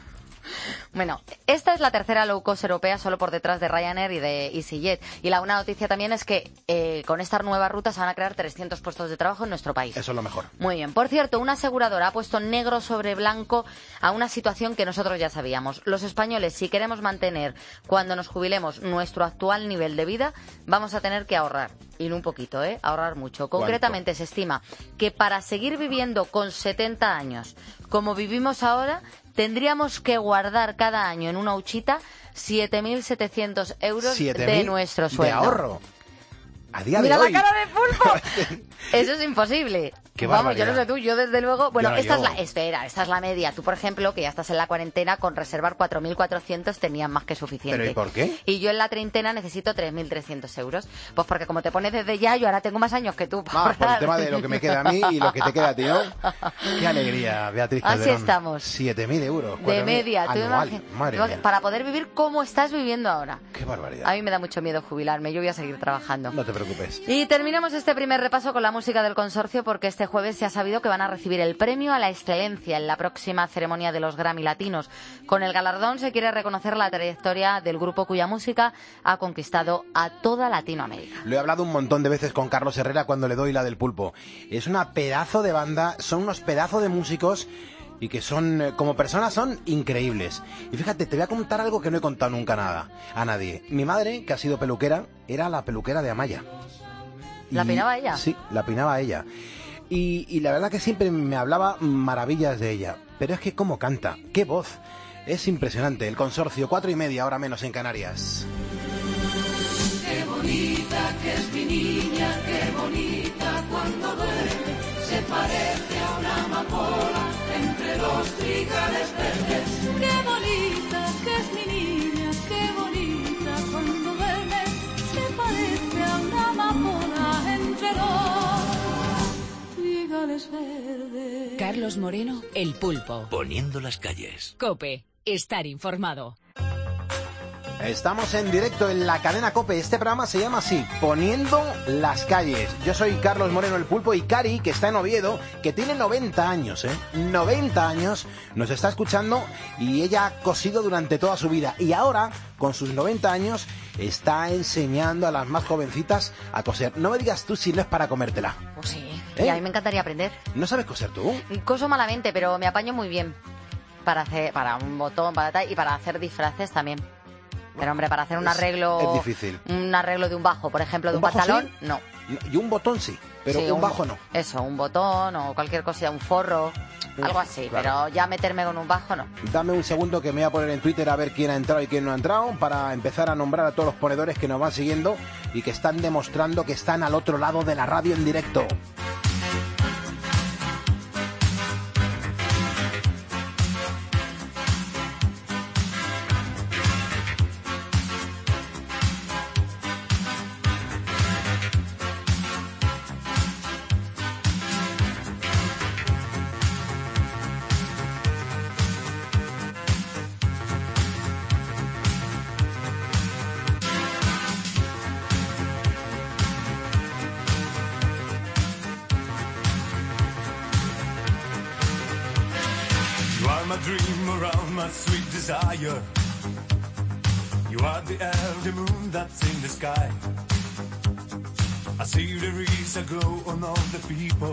[SPEAKER 4] Bueno, esta es la tercera low cost europea solo por detrás de Ryanair y de EasyJet. Y la buena noticia también es que eh, con estas nuevas rutas se van a crear trescientos puestos de trabajo en nuestro país.
[SPEAKER 3] Eso es lo mejor.
[SPEAKER 4] Muy bien. Por cierto, una aseguradora ha puesto negro sobre blanco a una situación que nosotros ya sabíamos. Los españoles, si queremos mantener cuando nos jubilemos nuestro actual nivel de vida, vamos a tener que ahorrar. Y no un poquito, ¿eh? Ahorrar mucho. Concretamente se estima que para seguir viviendo con setenta años, como vivimos ahora, tendríamos que guardar cada año en una huchita siete mil setecientos euros
[SPEAKER 3] siete
[SPEAKER 4] de
[SPEAKER 3] mil
[SPEAKER 4] nuestro sueldo.
[SPEAKER 3] de ahorro. A día
[SPEAKER 4] ¡Mira
[SPEAKER 3] de hoy.
[SPEAKER 4] la cara de Pulpo! Eso es imposible.
[SPEAKER 3] Qué
[SPEAKER 4] Vamos, yo
[SPEAKER 3] barbaridad.
[SPEAKER 4] no sé tú, yo desde luego... Bueno,
[SPEAKER 3] Yo no
[SPEAKER 4] esta es
[SPEAKER 3] llego.
[SPEAKER 4] la... Espera, esta es la media. Tú, por ejemplo, que ya estás en la cuarentena, con reservar cuatro mil cuatrocientos tenías más que suficiente.
[SPEAKER 3] ¿Pero y por qué?
[SPEAKER 4] Y yo en la treintena necesito tres mil trescientos euros. Pues porque como te pones desde ya, yo ahora tengo más años que tú. para
[SPEAKER 3] Ah, por el
[SPEAKER 4] ahorrar.
[SPEAKER 3] tema de lo que me queda a mí y lo que te queda a ti, ¿no? Qué alegría, Beatriz
[SPEAKER 4] Así
[SPEAKER 3] Calderón.
[SPEAKER 4] estamos.
[SPEAKER 3] siete mil euros.
[SPEAKER 4] De
[SPEAKER 3] cuatro mil
[SPEAKER 4] media. Tú
[SPEAKER 3] anual.
[SPEAKER 4] imagi-
[SPEAKER 3] Madre
[SPEAKER 4] tú-
[SPEAKER 3] mía.
[SPEAKER 4] para poder vivir como estás viviendo ahora.
[SPEAKER 3] Qué barbaridad.
[SPEAKER 4] A mí me da mucho miedo jubilarme. Yo voy a seguir trabajando.
[SPEAKER 3] No te preocupes.
[SPEAKER 4] Y terminamos este primer repaso con la música del consorcio porque este jueves se ha sabido que van a recibir el premio a la excelencia en la próxima ceremonia de los Grammy Latinos. Con el galardón se quiere reconocer la trayectoria del grupo cuya música ha conquistado a toda Latinoamérica.
[SPEAKER 3] Lo he hablado un montón de veces con Carlos Herrera cuando le doy la del Pulpo. Es una pedazo de banda, son unos pedazos de músicos y que son, eh, como personas, son increíbles. Y fíjate, te voy a contar algo que no he contado nunca nada a nadie. Mi madre, que ha sido peluquera, era la peluquera de Amaya.
[SPEAKER 4] ¿La
[SPEAKER 3] Y-
[SPEAKER 4] peinaba ella?
[SPEAKER 3] Sí, la peinaba ella. y, y la verdad que siempre me hablaba maravillas de ella. Pero es que cómo canta, qué voz. Es impresionante. El Consorcio, cuatro y media, ahora menos en Canarias.
[SPEAKER 9] Qué bonita que es mi niña, qué bonita cuando duerme, se parece a una amapola entre los trigales verdes. Qué bonita que es mi niña, qué bonita cuando duerme, se parece a una amapola entre los trigales verdes.
[SPEAKER 1] Carlos Moreno, El Pulpo.
[SPEAKER 10] Poniendo las calles.
[SPEAKER 1] COPE, estar informado.
[SPEAKER 3] Estamos en directo en la cadena COPE. Este programa se llama así, Poniendo las calles. Yo soy Carlos Moreno, El Pulpo, y Cari, que está en Oviedo, que tiene noventa años, ¿eh? noventa años, nos está escuchando y ella ha cosido durante toda su vida. Y ahora, con sus noventa años, está enseñando a las más jovencitas a coser. No me digas tú si no es para comértela.
[SPEAKER 4] Pues sí,
[SPEAKER 3] ¿Eh?
[SPEAKER 4] y a mí me encantaría aprender.
[SPEAKER 3] ¿No sabes coser tú?
[SPEAKER 4] Coso malamente, pero me apaño muy bien. Para hacer, para un botón, para tal, y para hacer disfraces también. Pero hombre, para hacer un arreglo...
[SPEAKER 3] Es difícil.
[SPEAKER 4] Un arreglo de un bajo, por ejemplo, de un,
[SPEAKER 3] ¿Un bajo
[SPEAKER 4] pantalón,
[SPEAKER 3] sí?
[SPEAKER 4] no.
[SPEAKER 3] Y un botón sí, pero
[SPEAKER 4] Sí,
[SPEAKER 3] un bajo no.
[SPEAKER 4] Eso, un botón o cualquier cosa, un forro, algo así.
[SPEAKER 3] claro.
[SPEAKER 4] Pero ya meterme con un bajo, no.
[SPEAKER 3] Dame un segundo que me voy a poner en Twitter a ver quién ha entrado y quién no ha entrado, para empezar a nombrar a todos los ponedores que nos van siguiendo y que están demostrando que están al otro lado de la radio en directo.
[SPEAKER 11] My dream around my sweet desire. You are the elder moon that's in the sky. I see the rays a glow on all the people.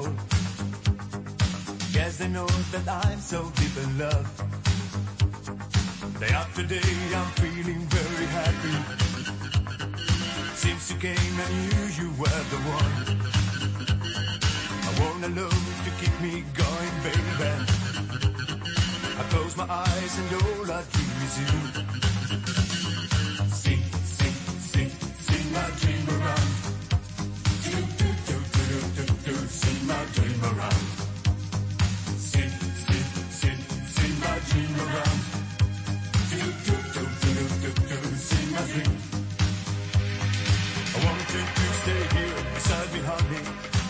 [SPEAKER 11] Guess they know that I'm so deep in love. Day after day I'm feeling very happy. Since you came I knew you were the one. I want a love to keep me going, baby. I close my eyes and all I dream is you. Sing, sing, sing, sing my dream around. Do, do, do, do, do, do, do, sing my dream around. Sing, sing, sing, sing my dream around. Do, do, do, do, do, do, do, sing my dream. I want you to stay here beside me, honey.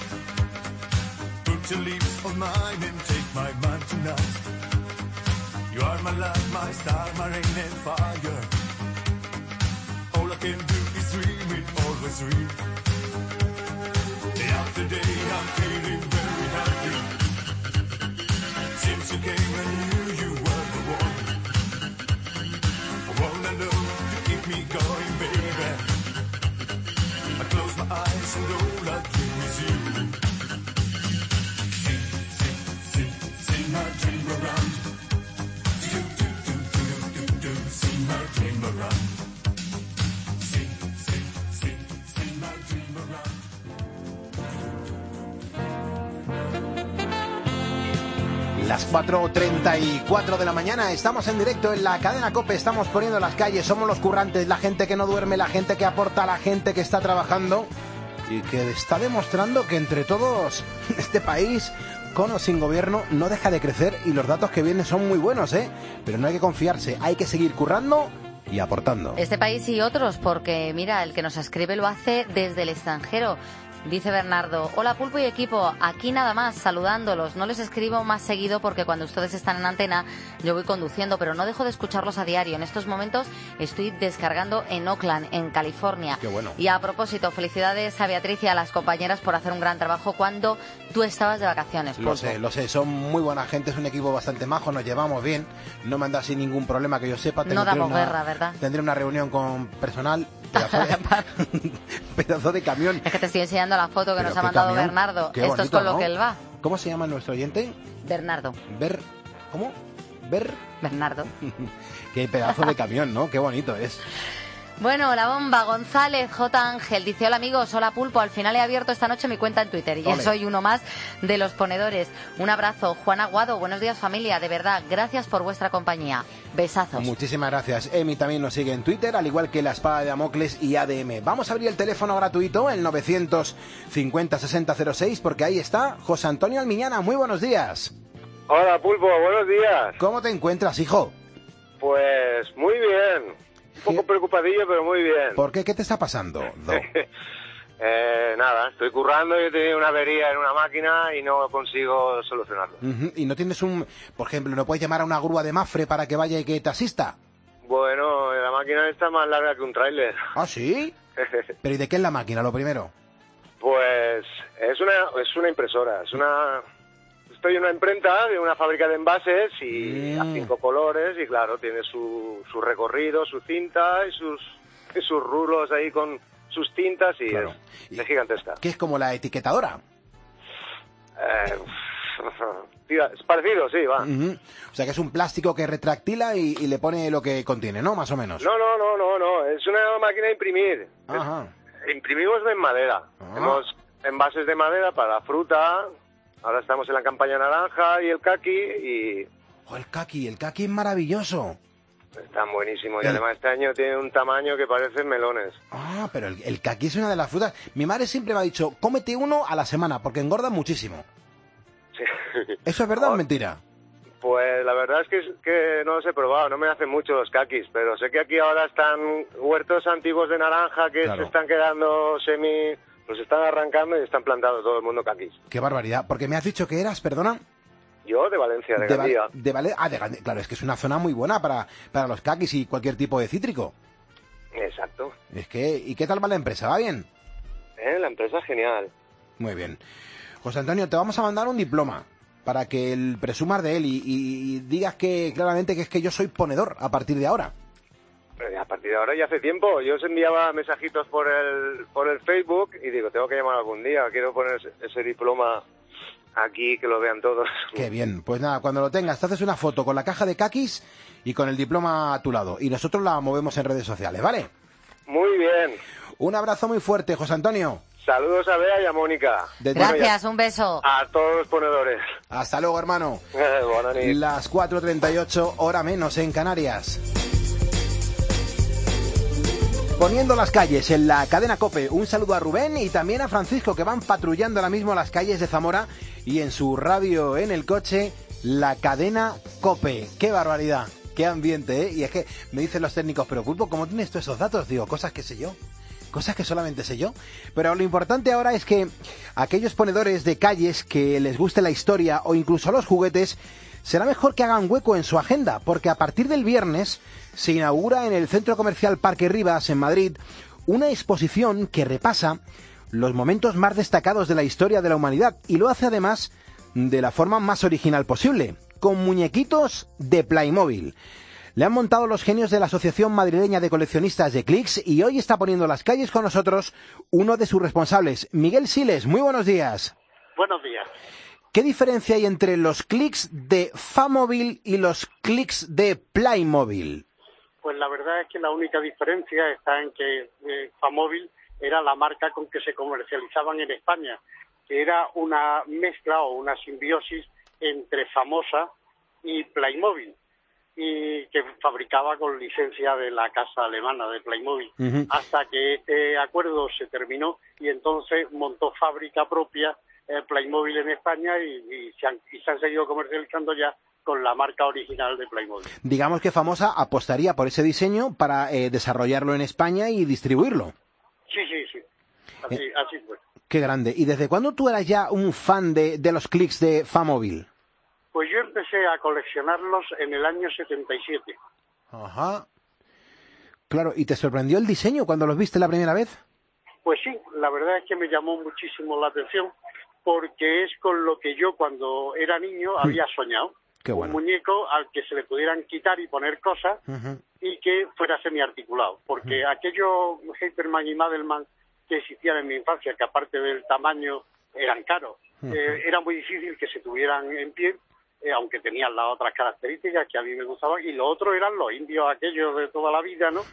[SPEAKER 11] Put your lips on mine and take my mind tonight. You are my light, my star, my rain and fire. All I can do is dream it, always dream. Day after day I'm feeling very happy. Since you came I knew you were the one. I wanna love to keep me going, baby. I close my eyes and all I dream is you. Sing, sing, sing, sing my dream around. Sing my dream around. Sing, sing, sing, sing my dream around.
[SPEAKER 3] Las cuatro treinta y cuatro de la mañana, estamos en directo en la cadena COPE, estamos poniendo las calles, somos los currantes, la gente que no duerme, la gente que aporta, la gente que está trabajando y que está demostrando que entre todos este país, con o sin gobierno, no deja de crecer y los datos que vienen son muy buenos, ¿eh? Pero no hay que confiarse, hay que seguir currando y aportando.
[SPEAKER 4] Este país y otros, porque mira, el que nos escribe lo hace desde el extranjero. Dice Bernardo, hola Pulpo y equipo, aquí nada más, saludándolos. No les escribo más seguido porque cuando ustedes están en antena yo voy conduciendo, pero no dejo de escucharlos a diario. En estos momentos estoy descargando en Oakland, en California.
[SPEAKER 3] Qué bueno.
[SPEAKER 4] Y a propósito, felicidades a Beatriz y a las compañeras por hacer un gran trabajo cuando tú estabas de vacaciones, Pulpo.
[SPEAKER 3] Lo sé, lo sé, son muy buena gente, es un equipo bastante majo, nos llevamos bien, no me anda sin ningún problema que yo sepa.
[SPEAKER 4] No damos guerra, ¿verdad?
[SPEAKER 3] Tendré una reunión con personal, pedazo de, pedazo de camión.
[SPEAKER 4] Es que te estoy enseñando la foto que
[SPEAKER 3] Pero
[SPEAKER 4] nos ha
[SPEAKER 3] qué
[SPEAKER 4] mandado
[SPEAKER 3] camión,
[SPEAKER 4] Bernardo.
[SPEAKER 3] qué
[SPEAKER 4] Esto es
[SPEAKER 3] bonito,
[SPEAKER 4] con lo
[SPEAKER 3] ¿no?
[SPEAKER 4] que él va.
[SPEAKER 3] ¿Cómo se llama nuestro oyente?
[SPEAKER 4] Bernardo.
[SPEAKER 3] Ber... ¿Cómo? Ber...
[SPEAKER 4] Bernardo.
[SPEAKER 3] Qué pedazo de camión, ¿no? Qué bonito es.
[SPEAKER 4] Bueno, la bomba, González J. Ángel, dice, hola amigos, hola Pulpo, al final he abierto esta noche mi cuenta en Twitter y ya
[SPEAKER 3] Ole.
[SPEAKER 4] soy uno más de los ponedores. Un abrazo. Juan Aguado, buenos días familia, de verdad, gracias por vuestra compañía. Besazos.
[SPEAKER 3] Muchísimas gracias. Emi también nos sigue en Twitter, al igual que La Espada de Damocles y A D M. Vamos a abrir el teléfono gratuito, el novecientos cincuenta sesenta cero seis, porque ahí está José Antonio Almiñana. Muy buenos días.
[SPEAKER 10] Hola, Pulpo, buenos días.
[SPEAKER 3] ¿Cómo te encuentras, hijo?
[SPEAKER 10] Pues muy bien. Un poco preocupadillo, pero muy bien.
[SPEAKER 3] ¿Por qué? ¿Qué te está pasando, Do?
[SPEAKER 10] eh, nada, estoy currando y he tenido una avería en una máquina y no consigo solucionarlo.
[SPEAKER 3] Uh-huh. ¿Y no tienes un... Por ejemplo, no puedes llamar a una grúa de Mafre para que vaya y que te asista?
[SPEAKER 10] Bueno, la máquina está más larga que un tráiler.
[SPEAKER 3] ¿Ah, sí? ¿Pero y de qué es la máquina, lo primero?
[SPEAKER 10] Pues es una, es una impresora, es una... Estoy en una imprenta de una fábrica de envases y
[SPEAKER 3] Mm.
[SPEAKER 10] a cinco colores y claro, tiene su, su recorrido, su cinta y sus, y sus rulos ahí con sus tintas y
[SPEAKER 3] Claro.
[SPEAKER 10] es, es gigantesca.
[SPEAKER 3] ¿Qué es como la etiquetadora?
[SPEAKER 10] Eh, tía, es parecido, sí, va.
[SPEAKER 3] Uh-huh. O sea que es un plástico que retractila y, y le pone lo que contiene, ¿no? Más o menos.
[SPEAKER 10] No, no, no, no, no, es una máquina de imprimir.
[SPEAKER 3] Ajá.
[SPEAKER 10] Es- imprimimos en madera.
[SPEAKER 3] Ah.
[SPEAKER 10] Tenemos envases de madera para fruta. Ahora estamos en la campaña naranja y el kaki y
[SPEAKER 3] Oh, el kaki, el kaki es maravilloso.
[SPEAKER 10] están buenísimos. Y
[SPEAKER 3] Eh.
[SPEAKER 10] además este año tiene un tamaño que parecen melones.
[SPEAKER 3] Ah, pero el, el kaki es una de las frutas. Mi madre siempre me ha dicho, cómete uno a la semana, porque engorda muchísimo.
[SPEAKER 10] Sí.
[SPEAKER 3] ¿Eso es verdad o mentira?
[SPEAKER 10] Pues la verdad es que, que no los he probado, no me hacen mucho los kakis, pero sé que aquí ahora están huertos antiguos de naranja que
[SPEAKER 3] Claro.
[SPEAKER 10] se están quedando semi... Los están arrancando y están plantando todo el mundo kakis.
[SPEAKER 3] Qué barbaridad. Porque me has dicho que eras, perdona.
[SPEAKER 10] Yo de Valencia, de,
[SPEAKER 3] De,
[SPEAKER 10] Gandía.
[SPEAKER 3] Val- de Vale- ah, de Gandía. Claro, es que es una zona muy buena para, para los kakis y cualquier tipo de cítrico.
[SPEAKER 10] Exacto.
[SPEAKER 3] Es que, ¿y qué tal va la empresa? ¿Va bien?
[SPEAKER 10] Eh, la empresa es genial.
[SPEAKER 3] Muy bien. José Antonio, te vamos a mandar un diploma para que el presumas de él y, y- y digas que claramente que es que yo soy ponedor a partir de ahora.
[SPEAKER 10] Eh, A partir de ahora ya hace tiempo. Yo os enviaba mensajitos por el por el Facebook y digo, tengo que llamar algún día. Quiero poner ese, ese diploma aquí, que lo vean todos.
[SPEAKER 3] Qué bien. Pues nada, cuando lo tengas, te haces una foto con la caja de kakis y con el diploma a tu lado. Y nosotros la movemos en redes sociales, ¿vale?
[SPEAKER 10] Muy bien.
[SPEAKER 3] Un abrazo muy fuerte, José Antonio.
[SPEAKER 10] Saludos a Bea y a Mónica.
[SPEAKER 3] Desde-
[SPEAKER 4] Gracias, un beso.
[SPEAKER 10] A todos los ponedores.
[SPEAKER 3] Hasta luego, hermano.
[SPEAKER 10] Eh, buena nit.
[SPEAKER 3] Las cuatro treinta y ocho, hora menos en Canarias. Poniendo las calles en la cadena COPE, un saludo a Rubén y también a Francisco, que van patrullando ahora mismo las calles de Zamora y en su radio en el coche, la cadena COPE. ¡Qué barbaridad! ¡Qué ambiente, eh! Y es que me dicen los técnicos, pero Pulpo, ¿cómo tienes todos esos datos? Digo, cosas que sé yo. Cosas que solamente sé yo. Pero lo importante ahora es que aquellos ponedores de calles que les guste la historia o incluso los juguetes, será mejor que hagan hueco en su agenda, porque a partir del viernes se inaugura en el Centro Comercial Parque Rivas, en Madrid, una exposición que repasa los momentos más destacados de la historia de la humanidad y lo hace además de la forma más original posible, con muñequitos de Playmobil. Le han montado los genios de la Asociación Madrileña de Coleccionistas de Clics y hoy está poniendo las calles con nosotros uno de sus responsables, Miguel Siles. Muy buenos días.
[SPEAKER 12] Buenos días.
[SPEAKER 3] ¿Qué diferencia hay entre los Clics de Famóvil y los Clics de Playmobil?
[SPEAKER 12] Pues la verdad es que la única diferencia está en que eh, Famóvil era la marca con que se comercializaban en España, que era una mezcla o una simbiosis entre Famosa y Playmobil, y que fabricaba con licencia de la casa alemana de Playmobil,
[SPEAKER 3] Uh-huh.
[SPEAKER 12] hasta que este acuerdo se terminó y entonces montó fábrica propia eh, Playmobil en España y, y, se han, y se han seguido comercializando ya con la marca original de Playmobil.
[SPEAKER 3] Digamos que Famosa apostaría por ese diseño para eh, desarrollarlo en España y distribuirlo.
[SPEAKER 12] Sí, sí, sí. Así,
[SPEAKER 3] Eh.
[SPEAKER 12] así fue.
[SPEAKER 3] Qué grande. ¿Y desde cuándo tú eras ya un fan de, de los Clics de Famóvil?
[SPEAKER 12] Pues yo empecé a coleccionarlos en el año setenta y siete.
[SPEAKER 3] Ajá. Claro, ¿y te sorprendió el diseño cuando los viste la primera vez?
[SPEAKER 12] Pues sí, la verdad es que me llamó muchísimo la atención porque es con lo que yo cuando era niño había soñado.
[SPEAKER 3] Qué bueno.
[SPEAKER 12] Un muñeco al que se le pudieran quitar y poner cosas
[SPEAKER 3] Ujú.
[SPEAKER 12] y que fuera semiarticulado. Porque aquellos Hyperman y Madelman que existían en mi infancia, que aparte del tamaño eran caros,
[SPEAKER 3] Ujú.
[SPEAKER 12] eh, era muy difícil que se tuvieran en pie, eh, aunque tenían las otras características que a mí me gustaban. Y lo otro eran los indios aquellos de toda la vida, ¿no?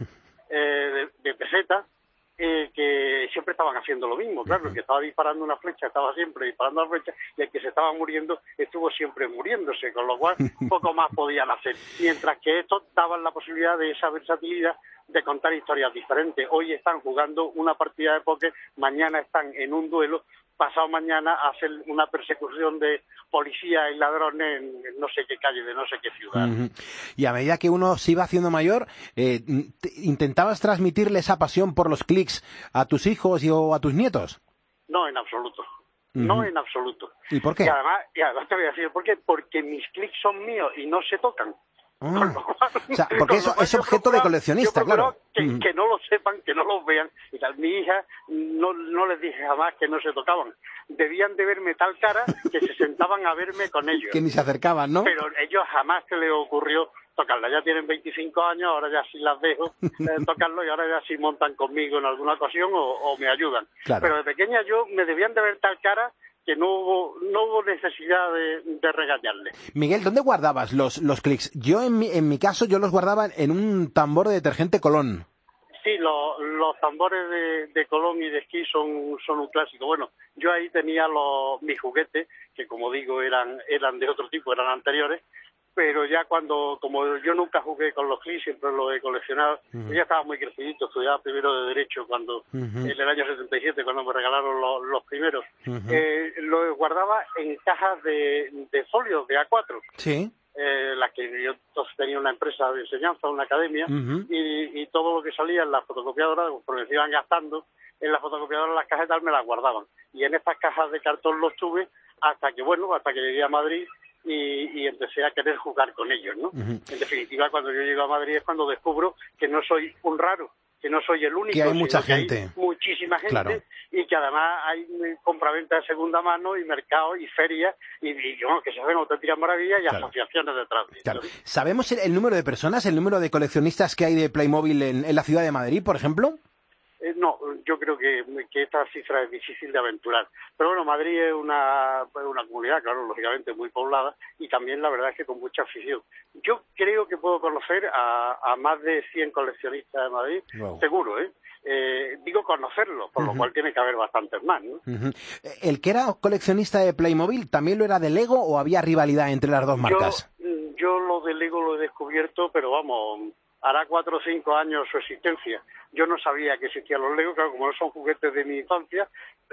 [SPEAKER 12] eh, de, de pesetas, eh, que siempre estaban haciendo lo mismo. Claro, el que estaba disparando una flecha estaba siempre disparando la flecha, y el que se estaba muriendo estuvo siempre muriéndose, con lo cual poco más podían hacer. Mientras que estos daban la posibilidad de esa versatilidad de contar historias diferentes. Hoy están jugando una partida de póker, mañana están en un duelo, pasado mañana hacen una persecución de policías y ladrones en no sé qué calle de no sé qué ciudad.
[SPEAKER 3] Uh-huh. Y a medida que uno se iba haciendo mayor, eh, ¿intentabas transmitirle esa pasión por los clics a tus hijos y o a tus nietos?
[SPEAKER 12] No, en absoluto.
[SPEAKER 3] Uh-huh.
[SPEAKER 12] No en absoluto.
[SPEAKER 3] ¿Y por qué?
[SPEAKER 12] Y además, y además te voy a decir por qué. Porque mis clics son míos y no se tocan.
[SPEAKER 3] Ah. O sea, porque eso es objeto de coleccionista, claro.
[SPEAKER 12] Que,
[SPEAKER 3] Mm.
[SPEAKER 12] que no lo sepan, que no los vean. Y tal, mi hija no, no les dije jamás que no se tocaban. Debían de verme tal cara que se sentaban a verme con ellos.
[SPEAKER 3] Que ni se acercaban, ¿no?
[SPEAKER 12] Pero ellos jamás se les ocurrió tocarla. Ya tienen veinticinco años, ahora ya sí las dejo eh, tocarlo, y ahora ya sí montan conmigo en alguna ocasión o, o me ayudan.
[SPEAKER 3] Claro.
[SPEAKER 12] Pero de pequeña yo me debían de ver tal cara que no hubo no hubo necesidad de, de regañarle.
[SPEAKER 3] Miguel, ¿dónde guardabas los, los clics? Yo, en mi, en mi caso, yo los guardaba en un tambor de detergente Colón.
[SPEAKER 12] Sí, lo, los tambores de, de Colón y de esquí son, son un clásico. Bueno, yo ahí tenía los, mis juguetes, que como digo eran eran de otro tipo, eran anteriores, pero ya cuando, como yo nunca jugué con los clics, siempre los he coleccionado,
[SPEAKER 3] Uh-huh.
[SPEAKER 12] yo ya estaba muy crecidito, estudiaba primero de Derecho cuando
[SPEAKER 3] Uh-huh.
[SPEAKER 12] en el año setenta y siete, cuando me regalaron los, los primeros.
[SPEAKER 3] Uh-huh.
[SPEAKER 12] Eh, los guardaba en cajas de, de folio, de A cuatro.
[SPEAKER 3] Sí.
[SPEAKER 12] Eh, la que yo entonces tenía una empresa de enseñanza, una academia,
[SPEAKER 3] Uh-huh.
[SPEAKER 12] y, y todo lo que salía en las fotocopiadoras, porque se iban gastando en las fotocopiadoras, las cajas y tal, me las guardaban. Y en estas cajas de cartón los tuve hasta que, bueno, hasta que llegué a Madrid y, y empecé a querer jugar con ellos, ¿no?
[SPEAKER 3] Uh-huh.
[SPEAKER 12] En definitiva, cuando yo llego a Madrid es cuando descubro que no soy un raro, que no soy el único,
[SPEAKER 3] Que hay mucha
[SPEAKER 12] sino que
[SPEAKER 3] gente.
[SPEAKER 12] hay muchísima gente,
[SPEAKER 3] Claro.
[SPEAKER 12] y que además hay eh, compraventa de segunda mano y mercados y ferias y, y bueno, que se hacen auténticas maravillas y
[SPEAKER 3] Claro.
[SPEAKER 12] asociaciones detrás de
[SPEAKER 3] Claro.
[SPEAKER 12] esto.
[SPEAKER 3] ¿Sabemos el, el número de personas, el número de coleccionistas que hay de Playmobil en, en la ciudad de Madrid, por ejemplo?
[SPEAKER 12] Eh, no, yo creo que, que esta cifra es difícil de aventurar. Pero bueno, Madrid es una, una comunidad, claro, lógicamente muy poblada, y también la verdad es que con mucha afición. Yo creo que puedo conocer a, a más de cien coleccionistas de Madrid,
[SPEAKER 3] Wow.
[SPEAKER 12] seguro, ¿eh? Eh, digo conocerlos, por
[SPEAKER 3] Uh-huh.
[SPEAKER 12] lo cual tiene que haber bastantes más, ¿no?
[SPEAKER 3] Uh-huh. ¿El que era coleccionista de Playmobil también lo era de Lego o había rivalidad entre las dos marcas?
[SPEAKER 12] Yo, yo lo de Lego lo he descubierto, pero vamos, hará cuatro o cinco años su existencia. Yo no sabía que existían los Lego, claro, como no son juguetes de mi infancia,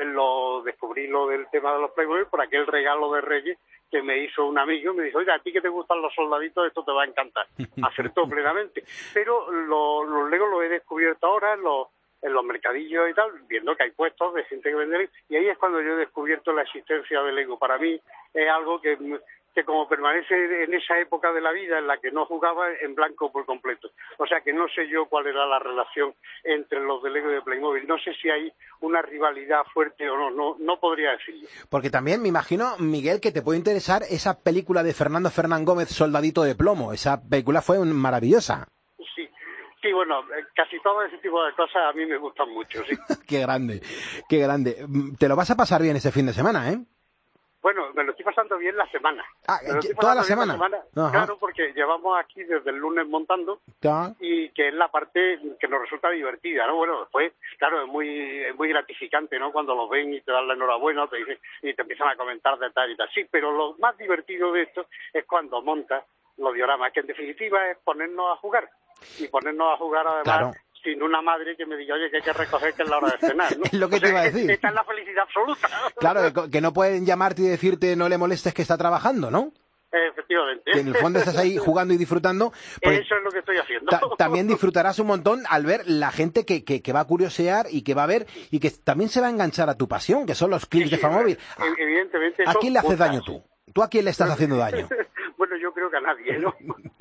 [SPEAKER 12] lo descubrí lo del tema de los Playmobil por aquel regalo de Reyes que me hizo un amigo, me dijo, oiga, a ti que te gustan los soldaditos, esto te va a encantar. Acertó plenamente. Pero lo, los Lego los he descubierto ahora en los, en los mercadillos y tal, viendo que hay puestos de gente que vende, y ahí es cuando yo he descubierto la existencia del Lego. Para mí es algo que, que como permanece en esa época de la vida en la que no jugaba, en blanco por completo. O sea que no sé yo cuál era la relación entre los de Lego y de Playmobil. No sé si hay una rivalidad fuerte o no, no, no podría decirlo.
[SPEAKER 3] Porque también me imagino, Miguel, que te puede interesar esa película de Fernando Fernán Gómez, Soldadito de Plomo. Esa película fue un- maravillosa.
[SPEAKER 12] Sí, sí, bueno, eh, casi todo ese tipo de cosas a mí me gustan mucho, sí.
[SPEAKER 3] Qué grande, qué grande. Mm, Te lo vas a pasar bien ese fin de semana, ¿eh?
[SPEAKER 12] Bueno, me lo estoy pasando bien la semana.
[SPEAKER 3] Ah,
[SPEAKER 12] Me lo estoy
[SPEAKER 3] ¿toda la
[SPEAKER 12] pasando bien
[SPEAKER 3] semana? Ajá.
[SPEAKER 12] Claro, porque llevamos aquí desde el lunes montando
[SPEAKER 3] Ya.
[SPEAKER 12] y que es la parte que nos resulta divertida, ¿no? Bueno, después, claro, es muy es muy gratificante, ¿no? Cuando los ven y te dan la enhorabuena, te dicen, y te empiezan a comentar de tal y tal. Sí, pero lo más divertido de esto es cuando montas los dioramas, que en definitiva es ponernos a jugar. Y ponernos a jugar además
[SPEAKER 3] Claro.
[SPEAKER 12] sin una madre que me diga, oye, que hay que recoger que es la hora de cenar, ¿no?
[SPEAKER 3] Es lo que
[SPEAKER 12] O
[SPEAKER 3] te
[SPEAKER 12] sea,
[SPEAKER 3] iba a
[SPEAKER 12] es-
[SPEAKER 3] decir.
[SPEAKER 12] Esta es la felicidad absoluta.
[SPEAKER 3] Claro, que, que no pueden llamarte y decirte no le molestes que está trabajando, ¿no?
[SPEAKER 12] Efectivamente.
[SPEAKER 3] Que en el fondo estás ahí jugando y disfrutando. Porque
[SPEAKER 12] Eso es lo que estoy haciendo.
[SPEAKER 3] ta- también disfrutarás un montón al ver la gente que, que, que va a curiosear y que va a ver y que también se va a enganchar a tu pasión, que son los clics de Famóvil.
[SPEAKER 12] Ev- Evidentemente.
[SPEAKER 3] ¿A
[SPEAKER 12] eso
[SPEAKER 3] quién le haces
[SPEAKER 12] gusta.
[SPEAKER 3] daño tú? ¿Tú a quién le estás haciendo daño?
[SPEAKER 12] Bueno, yo creo que a nadie, ¿no?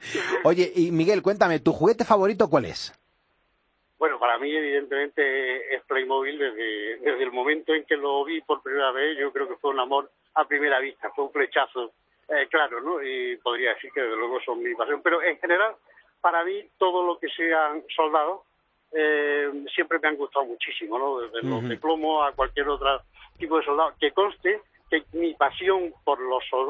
[SPEAKER 3] Oye, y Miguel, cuéntame, ¿tu juguete favorito cuál es?
[SPEAKER 12] Bueno, para mí evidentemente es Playmobil desde, desde el momento en que lo vi por primera vez. Yo creo que fue un amor a primera vista, fue un flechazo, eh, claro, ¿no? Y podría decir que desde luego son mi pasión. Pero en general, para mí todo lo que sean soldados eh, siempre me han gustado muchísimo, ¿no? Desde los
[SPEAKER 3] Ujú.
[SPEAKER 12] de plomo a cualquier otro tipo de soldado. Que conste que mi pasión por los soldados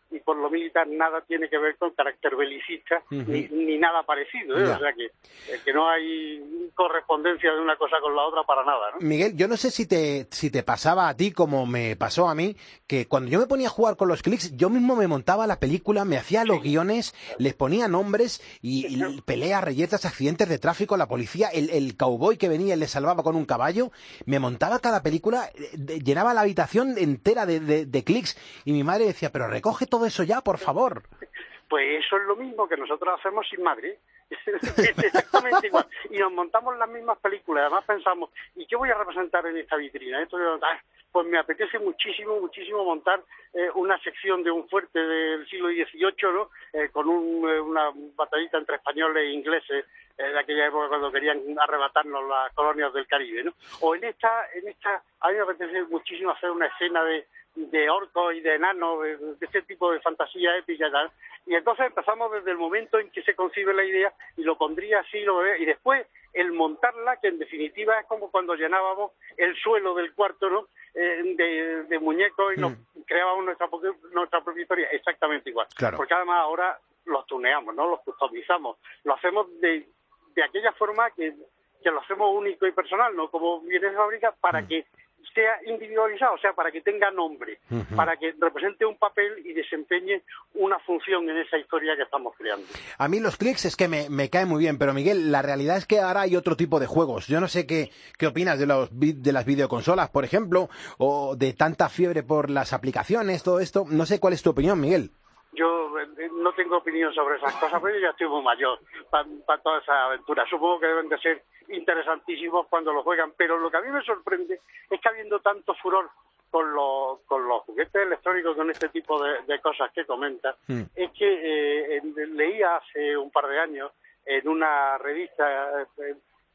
[SPEAKER 12] y por lo militar nada tiene que ver con carácter belicista,
[SPEAKER 3] Ujú.
[SPEAKER 12] ni, ni nada parecido, ¿eh?
[SPEAKER 3] Ya.
[SPEAKER 12] O sea que, eh, que no hay correspondencia de una cosa con la otra para nada, ¿no?
[SPEAKER 3] Miguel, yo no sé si te, si te pasaba a ti como me pasó a mí, que cuando yo me ponía a jugar con los clics, yo mismo me montaba la película, me hacía los guiones, les ponía nombres y, y peleas, reyertas, accidentes de tráfico, la policía, el, el cowboy que venía y le salvaba con un caballo, me montaba cada película, eh, de- llenaba la habitación entera de, de, de clics y mi madre decía, pero recoge todo eso ya, por favor.
[SPEAKER 12] Pues eso es lo mismo que nosotros hacemos sin Madrid. Exactamente igual. Y nos montamos las mismas películas. Además pensamos, ¿y qué voy a representar en esta vitrina? Esto, ah, pues me apetece muchísimo, muchísimo montar eh, una sección de un fuerte del siglo dieciocho, ¿no? Eh, con un, eh, una batallita entre españoles e ingleses eh, de aquella época cuando querían arrebatarnos las colonias del Caribe, ¿no? O en esta, en esta, a mí me apetece muchísimo hacer una escena de de orcos y de enanos, de, de este tipo de fantasía épica y tal. Y entonces empezamos desde el momento en que se concibe la idea y lo pondría así, lo ve- y después el montarla, que en definitiva es como cuando llenábamos el suelo del cuarto, ¿no? Eh, de, de muñecos y nos creábamos nuestra, propia- nuestra propia historia, exactamente igual.
[SPEAKER 3] Claro.
[SPEAKER 12] Porque además ahora los tuneamos, ¿no? Los customizamos, lo hacemos de, de aquella forma que, que lo hacemos único y personal, ¿no? Como viene de fábrica, para que sea individualizado, o sea, para que tenga nombre,
[SPEAKER 3] Ujú.
[SPEAKER 12] para que represente un papel y desempeñe una función en esa historia que estamos creando.
[SPEAKER 3] A mí los clics es que me, me caen muy bien, pero Miguel, la realidad es que ahora hay otro tipo de juegos. Yo no sé qué, qué opinas de, los, vi- de las videoconsolas, por ejemplo, o de tanta fiebre por las aplicaciones, todo esto. No sé cuál es tu opinión, Miguel.
[SPEAKER 12] Yo eh, no tengo opinión sobre esas cosas, pero yo ya estoy muy mayor para toda esa aventura. Supongo que deben de ser interesantísimos cuando lo juegan, pero lo que a mí me sorprende es que habiendo tanto furor con los, con los juguetes electrónicos, con este tipo de, de cosas que comentas,
[SPEAKER 3] Mm.
[SPEAKER 12] es que eh, en- leía hace un par de años en una revista eh,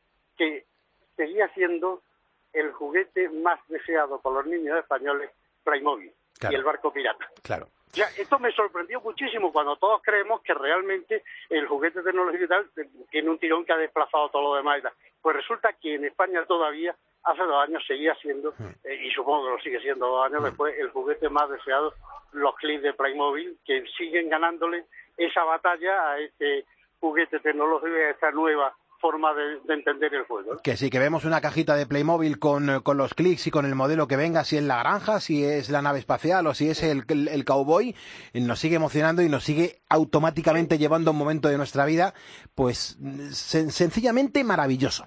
[SPEAKER 12] que seguía siendo el juguete más deseado por los niños españoles, Playmobil,
[SPEAKER 3] Claro.
[SPEAKER 12] y el barco pirata.
[SPEAKER 3] Claro.
[SPEAKER 12] Ya, esto me sorprendió muchísimo cuando todos creemos que realmente el juguete tecnológico y tal eh, tiene un tirón que ha desplazado todo lo demás y tal. Pues resulta que en España todavía, hace dos años, seguía siendo, eh, y supongo que lo sigue siendo dos años después, el juguete más deseado, los clips de Playmobil, que siguen ganándole esa batalla a este juguete tecnológico y a esta nueva forma de, de entender el juego, ¿no?
[SPEAKER 3] Que sí, que vemos una cajita de Playmobil con, eh, con los clics y con el modelo que venga, si es la granja, si es la nave espacial o si es el, el, el cowboy, eh, nos sigue emocionando y nos sigue automáticamente llevando a un momento de nuestra vida, pues sen- sencillamente maravilloso.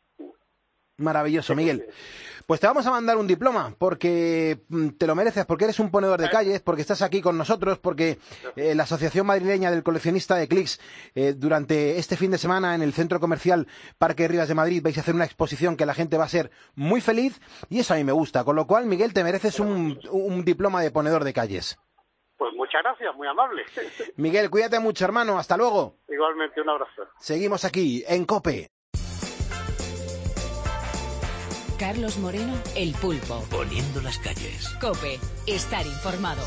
[SPEAKER 3] Maravilloso, Miguel. Pues te vamos a mandar un diploma, porque mm, te lo mereces, porque eres un ponedor de calles, porque estás aquí con nosotros, porque eh, la Asociación Madrileña del Coleccionista de Clics, eh, durante este fin de semana en el Centro Comercial Parque Rivas de Madrid vais a hacer una exposición que la gente va a ser muy feliz, y eso a mí me gusta. Con lo cual, Miguel, te mereces un, un diploma de ponedor de calles.
[SPEAKER 12] Pues muchas gracias, muy amable.
[SPEAKER 3] Miguel, cuídate mucho, hermano. Hasta luego.
[SPEAKER 12] Igualmente, un abrazo.
[SPEAKER 3] Seguimos aquí, en COPE.
[SPEAKER 1] Carlos Moreno, El Pulpo.
[SPEAKER 13] Poniendo las calles.
[SPEAKER 1] COPE. Estar informado.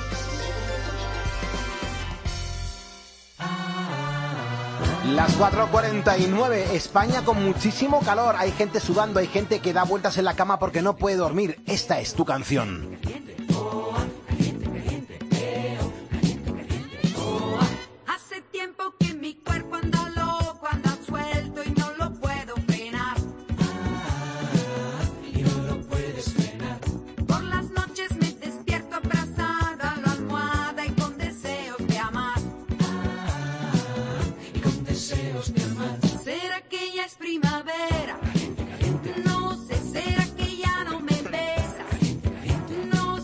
[SPEAKER 3] Las cuatro cuarenta y nueve, España con muchísimo calor. Hay gente sudando, hay gente que da vueltas en la cama porque no puede dormir. Esta es tu canción.
[SPEAKER 9] Hace tiempo que mi cuerpo anda loco, anda suelto y no lo puedo frenar. Y no lo puedes frenar. Por las noches me despierto abrazada a la almohada y con deseos de amar. Y con deseos de amar. ¿Será que ya es primavera? No sé, ¿será que ya no me besa? No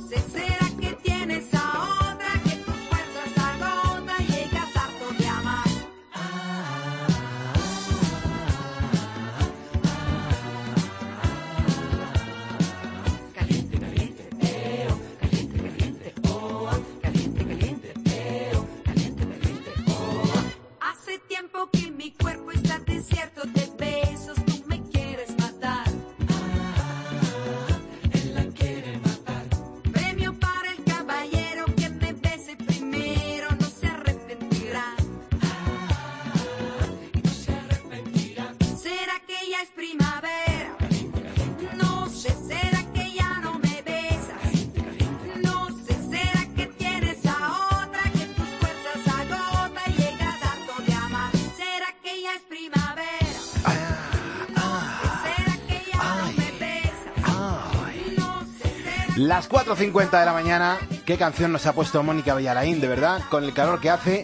[SPEAKER 3] Las cuatro cincuenta de la mañana. Qué canción nos ha puesto Mónica Villalain, de verdad, con el calor que hace.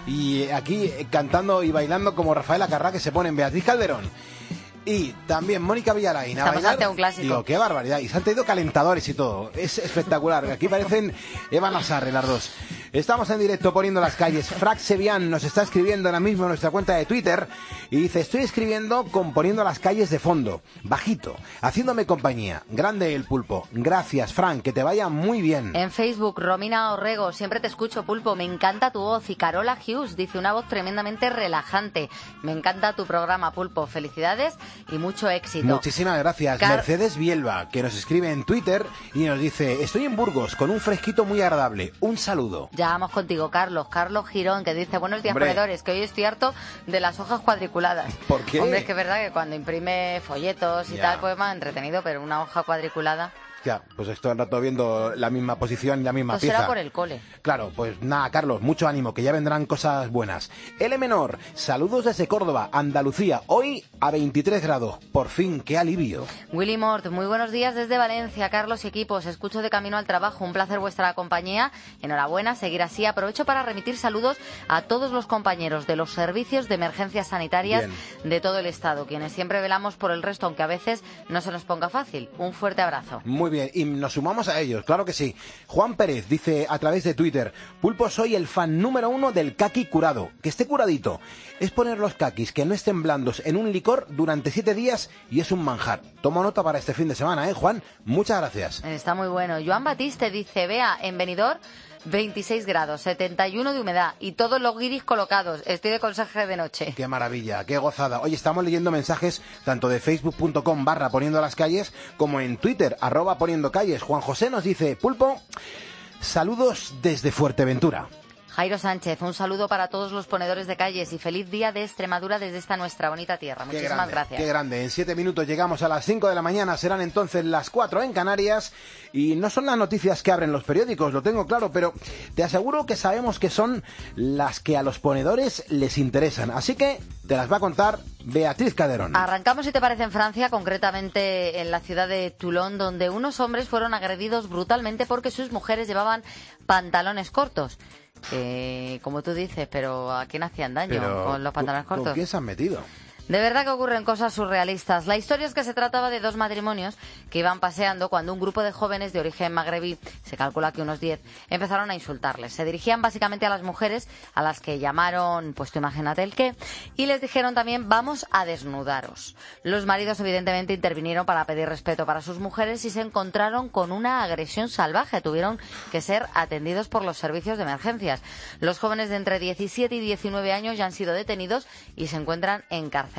[SPEAKER 3] Y aquí eh, cantando y bailando como Rafaela Carrá, que se pone en Beatriz Calderón. Y también Mónica Villalain a
[SPEAKER 4] Estamos
[SPEAKER 3] bailar.
[SPEAKER 4] ante un clásico.
[SPEAKER 3] Digo, qué barbaridad. Y se han traído calentadores y todo. Es espectacular. Aquí parecen Eva Nazarre las dos. Estamos en directo poniendo las calles. Frac Sevian nos está escribiendo ahora mismo en nuestra cuenta de Twitter y dice: estoy escribiendo componiendo las calles de fondo, bajito, haciéndome compañía. Grande el Pulpo. Gracias, Frank, que te vaya muy bien.
[SPEAKER 4] En Facebook, Romina Orrego, siempre te escucho, Pulpo, me encanta tu voz. Y Carola Hughes dice: una voz tremendamente relajante. Me encanta tu programa, Pulpo. Felicidades y mucho éxito.
[SPEAKER 3] Muchísimas gracias.
[SPEAKER 4] Car-
[SPEAKER 3] Mercedes Bielba, que nos escribe en Twitter y nos dice: estoy en Burgos con un fresquito muy agradable. Un saludo.
[SPEAKER 4] Ya vamos contigo, Carlos. Carlos Girón, que dice: buenos días,
[SPEAKER 3] Hombre.
[SPEAKER 4] ponedores, que hoy estoy harto de las hojas cuadriculadas.
[SPEAKER 3] ¿Por qué?
[SPEAKER 4] Hombre, es que es verdad que cuando imprime folletos y
[SPEAKER 3] Ya.
[SPEAKER 4] tal, pues más entretenido, pero una hoja cuadriculada...
[SPEAKER 3] Ya, pues estoy un rato viendo la misma posición y la misma
[SPEAKER 4] Pues
[SPEAKER 3] pieza.
[SPEAKER 4] será por el cole.
[SPEAKER 3] Claro, pues nada, Carlos, mucho ánimo, que ya vendrán cosas buenas. L Menor, saludos desde Córdoba, Andalucía, hoy a veintitrés grados. Por fin, qué alivio.
[SPEAKER 4] Willy Mort, muy buenos días desde Valencia, Carlos y equipos. Escucho de camino al trabajo. Un placer vuestra compañía. Enhorabuena, seguir así. Aprovecho para remitir saludos a todos los compañeros de los servicios de emergencias sanitarias
[SPEAKER 3] Bien.
[SPEAKER 4] de todo el Estado, quienes siempre velamos por el resto, aunque a veces no se nos ponga fácil. Un fuerte abrazo.
[SPEAKER 3] Muy bien, y nos sumamos a ellos, claro que sí. Juan Pérez dice a través de Twitter: Pulpo, soy el fan número uno del caqui curado. Que esté curadito. Es poner los caquis que no estén blandos en un licor durante siete días y es un manjar. Tomo nota para este fin de semana, ¿eh, Juan? Muchas gracias.
[SPEAKER 4] Está muy bueno. Joan Batiste dice: vea, en Benidorm, veintiséis grados, setenta y uno de humedad y todos los guiris colocados. Estoy de conserje de noche.
[SPEAKER 3] Qué maravilla, qué gozada. Oye, estamos leyendo mensajes tanto de facebook.com barra poniendo las calles como en Twitter, arroba poniendo calles. Juan José nos dice: Pulpo, saludos desde Fuerteventura.
[SPEAKER 4] Jairo Sánchez, un saludo para todos los ponedores de calles y feliz día de Extremadura desde esta nuestra bonita tierra.
[SPEAKER 3] Qué
[SPEAKER 4] Muchísimas
[SPEAKER 3] grande,
[SPEAKER 4] gracias.
[SPEAKER 3] Qué grande. En siete minutos llegamos a las cinco de la mañana, serán entonces las cuatro en Canarias. Y no son las noticias que abren los periódicos, lo tengo claro, pero te aseguro que sabemos que son las que a los ponedores les interesan. Así que te las va a contar Beatriz Calderón.
[SPEAKER 4] Arrancamos, si te parece, en Francia, concretamente en la ciudad de Toulon, donde unos hombres fueron agredidos brutalmente porque sus mujeres llevaban pantalones cortos. Eh, como tú dices, pero ¿a quién hacían daño
[SPEAKER 3] Pero,
[SPEAKER 4] con los pantalones
[SPEAKER 3] ¿con-
[SPEAKER 4] cortos?
[SPEAKER 3] ¿Con quién se han metido?
[SPEAKER 4] De verdad que ocurren cosas surrealistas. La historia es que se trataba de dos matrimonios que iban paseando cuando un grupo de jóvenes de origen magrebí, se calcula que unos diez, empezaron a insultarles. Se dirigían básicamente a las mujeres, a las que llamaron, pues tú imagínate el qué, y les dijeron también: vamos a desnudaros. Los maridos evidentemente intervinieron para pedir respeto para sus mujeres y se encontraron con una agresión salvaje. Tuvieron que ser atendidos por los servicios de emergencias. Los jóvenes de entre diecisiete y diecinueve años ya han sido detenidos y se encuentran encarcelados.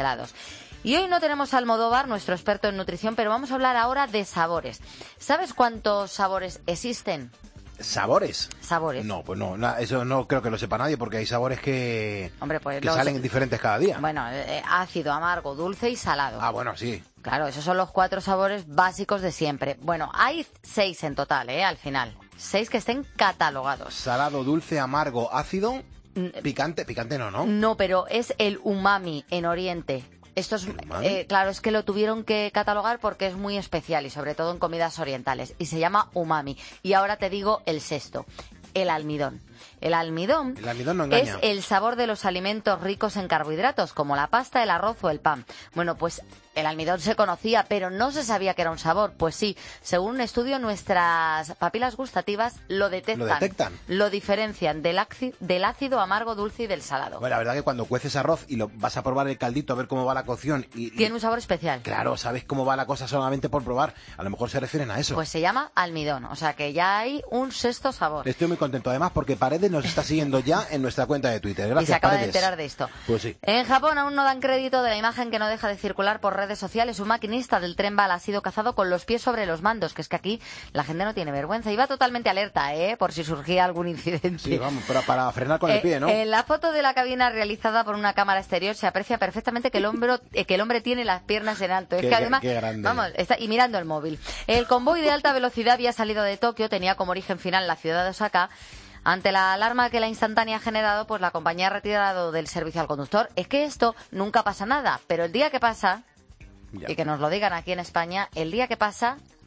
[SPEAKER 4] Y hoy no tenemos a Almodóvar, nuestro experto en nutrición, pero vamos a hablar ahora de sabores. ¿Sabes cuántos sabores existen?
[SPEAKER 3] ¿Sabores?
[SPEAKER 4] Sabores.
[SPEAKER 3] No, pues no, na- eso no creo que lo sepa nadie porque hay sabores que,
[SPEAKER 4] Hombre, pues
[SPEAKER 3] que
[SPEAKER 4] los-
[SPEAKER 3] salen diferentes cada día.
[SPEAKER 4] Bueno, eh, ácido, amargo, dulce y salado.
[SPEAKER 3] Ah, bueno, sí.
[SPEAKER 4] Claro, esos son los cuatro sabores básicos de siempre. Bueno, hay seis en total, ¿eh? Al final. Seis que estén catalogados.
[SPEAKER 3] Salado, dulce, amargo, ácido, picante, picante no, ¿no?
[SPEAKER 4] No, pero es el umami en Oriente. Esto es,
[SPEAKER 3] umami?
[SPEAKER 4] eh, claro, es que lo tuvieron que catalogar porque es muy especial y sobre todo en comidas orientales. Y se llama umami. Y ahora te digo el sexto, el almidón. El almidón,
[SPEAKER 3] El almidón no
[SPEAKER 4] es
[SPEAKER 3] engaña.
[SPEAKER 4] el sabor de los alimentos ricos en carbohidratos, como la pasta, el arroz o el pan. Bueno, pues el almidón se conocía, pero no se sabía que era un sabor. Pues sí, según un estudio, nuestras papilas gustativas lo detectan.
[SPEAKER 3] ¿Lo detectan?
[SPEAKER 4] Lo diferencian del, axi- del ácido, amargo, dulce y del salado.
[SPEAKER 3] Bueno, la verdad que cuando cueces arroz y lo vas a probar el caldito a ver cómo va la cocción y, y-
[SPEAKER 4] Tiene un sabor especial.
[SPEAKER 3] claro, sabes cómo va la cosa solamente por probar, a lo mejor se refieren a eso.
[SPEAKER 4] Pues se llama almidón, o sea que ya hay un sexto sabor.
[SPEAKER 3] Estoy muy contento además porque Paredes nos está siguiendo ya en nuestra cuenta de Twitter. Gracias,
[SPEAKER 4] y se acaba
[SPEAKER 3] Paredes.
[SPEAKER 4] de enterar de esto.
[SPEAKER 3] Pues sí.
[SPEAKER 4] En Japón aún no dan crédito de la imagen que no deja de circular por redes sociales. Un maquinista del tren bala ha sido cazado con los pies sobre los mandos, que es que aquí la gente no tiene vergüenza. Iba totalmente alerta, ¿eh? Por si surgía algún incidente.
[SPEAKER 3] Sí, vamos, para, para frenar con el
[SPEAKER 4] Eh,
[SPEAKER 3] pie, ¿no?
[SPEAKER 4] En la foto de la cabina realizada por una cámara exterior se aprecia perfectamente que el hombro, eh, que el hombre tiene las piernas en alto. Es
[SPEAKER 3] Qué-
[SPEAKER 4] que además,
[SPEAKER 3] qué grande.
[SPEAKER 4] vamos, está y mirando el móvil. El convoy de alta velocidad había salido de Tokio, tenía como origen final la ciudad de Osaka. Ante la alarma que la instantánea ha generado, pues la compañía ha retirado del servicio al conductor. Es que esto nunca pasa nada, pero el día que pasa,
[SPEAKER 3] Ya.
[SPEAKER 4] y que nos lo digan aquí en España, el día que pasa,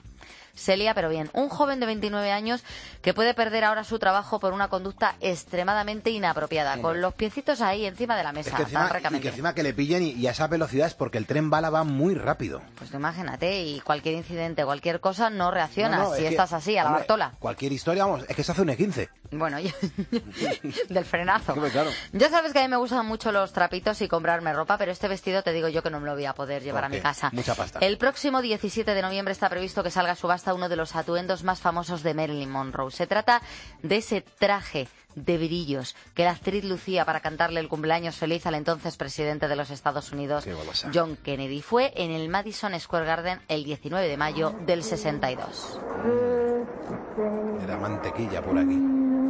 [SPEAKER 4] se lía, pero bien. Un joven de veintinueve años que puede perder ahora su trabajo por una conducta extremadamente inapropiada, Hombre. con los piecitos ahí encima de la mesa.
[SPEAKER 3] Es que encima, y que encima que le pillen y, y a esa velocidad es porque el tren bala va muy rápido.
[SPEAKER 4] Pues imagínate, y cualquier incidente, cualquier cosa, no reaccionas no, no, si es estás
[SPEAKER 3] que,
[SPEAKER 4] así, a la
[SPEAKER 3] hombre,
[SPEAKER 4] Bartola.
[SPEAKER 3] Cualquier historia, vamos, es que se hace un E quince.
[SPEAKER 4] Bueno, yo, del frenazo.
[SPEAKER 3] Claro.
[SPEAKER 4] Ya sabes que a mí me gustan mucho los trapitos y comprarme ropa, pero este vestido te digo yo que no me lo voy a poder llevar a mi casa.
[SPEAKER 3] Mucha pasta.
[SPEAKER 4] El próximo diecisiete de noviembre está previsto que salga a subasta uno de los atuendos más famosos de Marilyn Monroe. Se trata de ese traje de brillos que la actriz lucía para cantarle el cumpleaños feliz al entonces presidente de los Estados Unidos, John Kennedy. Fue en el Madison Square Garden el diecinueve de mayo del sesenta y dos.
[SPEAKER 3] Era mantequilla por aquí.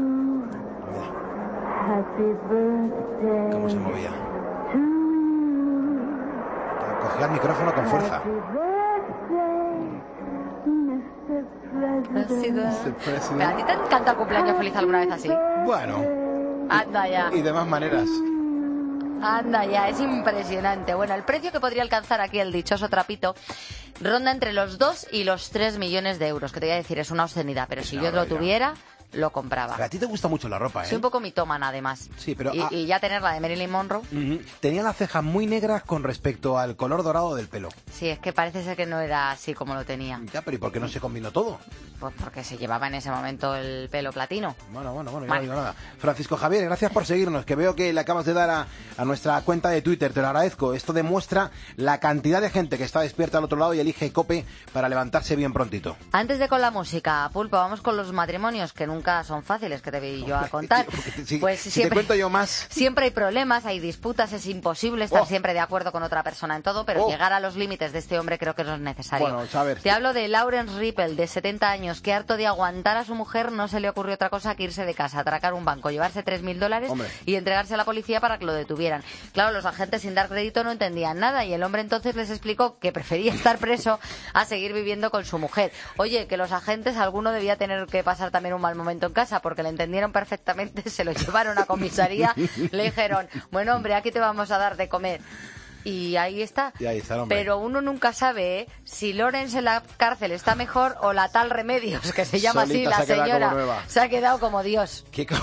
[SPEAKER 3] ¿Cómo se movía? Cogía el micrófono con fuerza.
[SPEAKER 4] ¿A ti te encanta el cumpleaños feliz alguna vez así?
[SPEAKER 3] Bueno.
[SPEAKER 4] Anda ya.
[SPEAKER 3] Y de más maneras.
[SPEAKER 4] Anda ya, es impresionante. Bueno, el precio que podría alcanzar aquí el dichoso trapito ronda entre los dos y los tres millones de euros, que te voy a decir, es una obscenidad, pero es si yo lo tuviera, lo compraba.
[SPEAKER 3] A ti te gusta mucho la ropa, ¿eh?
[SPEAKER 4] Soy un poco mitómana, además.
[SPEAKER 3] Sí, pero...
[SPEAKER 4] Y,
[SPEAKER 3] ah,
[SPEAKER 4] y ya tener la de Marilyn Monroe.
[SPEAKER 3] Uh-huh. Tenía las cejas muy negras con respecto al color dorado del pelo.
[SPEAKER 4] Sí, es que parece ser que no era así como lo tenía.
[SPEAKER 3] Ya, pero ¿y por qué no se combinó todo?
[SPEAKER 4] Pues porque se llevaba en ese momento el pelo platino.
[SPEAKER 3] Bueno, bueno, bueno, yo no digo nada. Francisco Javier, gracias por seguirnos, que veo que le acabas de dar a, a nuestra cuenta de Twitter, te lo agradezco. Esto demuestra la cantidad de gente que está despierta al otro lado y elige COPE para levantarse bien prontito.
[SPEAKER 4] Antes de con la música, Pulpo, vamos con los matrimonios, que nunca son fáciles, que te voy yo a contar.
[SPEAKER 3] Si,
[SPEAKER 4] pues
[SPEAKER 3] si
[SPEAKER 4] siempre,
[SPEAKER 3] te cuento yo más...
[SPEAKER 4] Siempre hay problemas, hay disputas, es imposible estar
[SPEAKER 3] oh.
[SPEAKER 4] siempre de acuerdo con otra persona en todo, pero
[SPEAKER 3] oh.
[SPEAKER 4] llegar a los límites de este hombre creo que no es necesario.
[SPEAKER 3] Bueno, a ver.
[SPEAKER 4] Te hablo de Lawrence Ripple, de setenta años, que harto de aguantar a su mujer no se le ocurrió otra cosa que irse de casa, atracar un banco, llevarse tres mil dólares y entregarse a la policía para que lo detuvieran. Claro, los agentes sin dar crédito no entendían nada y el hombre entonces les explicó que prefería estar preso a seguir viviendo con su mujer. Oye, que los agentes, alguno debía tener que pasar también un mal momento en casa porque le entendieron perfectamente, se lo llevaron a comisaría, le dijeron, bueno hombre, aquí te vamos a dar de comer. Y ahí está.
[SPEAKER 3] Y ahí está el hombre.
[SPEAKER 4] Pero uno nunca sabe ¿eh? si Lawrence en la cárcel está mejor o la tal Remedios, que se llama
[SPEAKER 3] Solita
[SPEAKER 4] así, la
[SPEAKER 3] se
[SPEAKER 4] señora, se ha quedado como Dios.
[SPEAKER 3] ¿Qué co-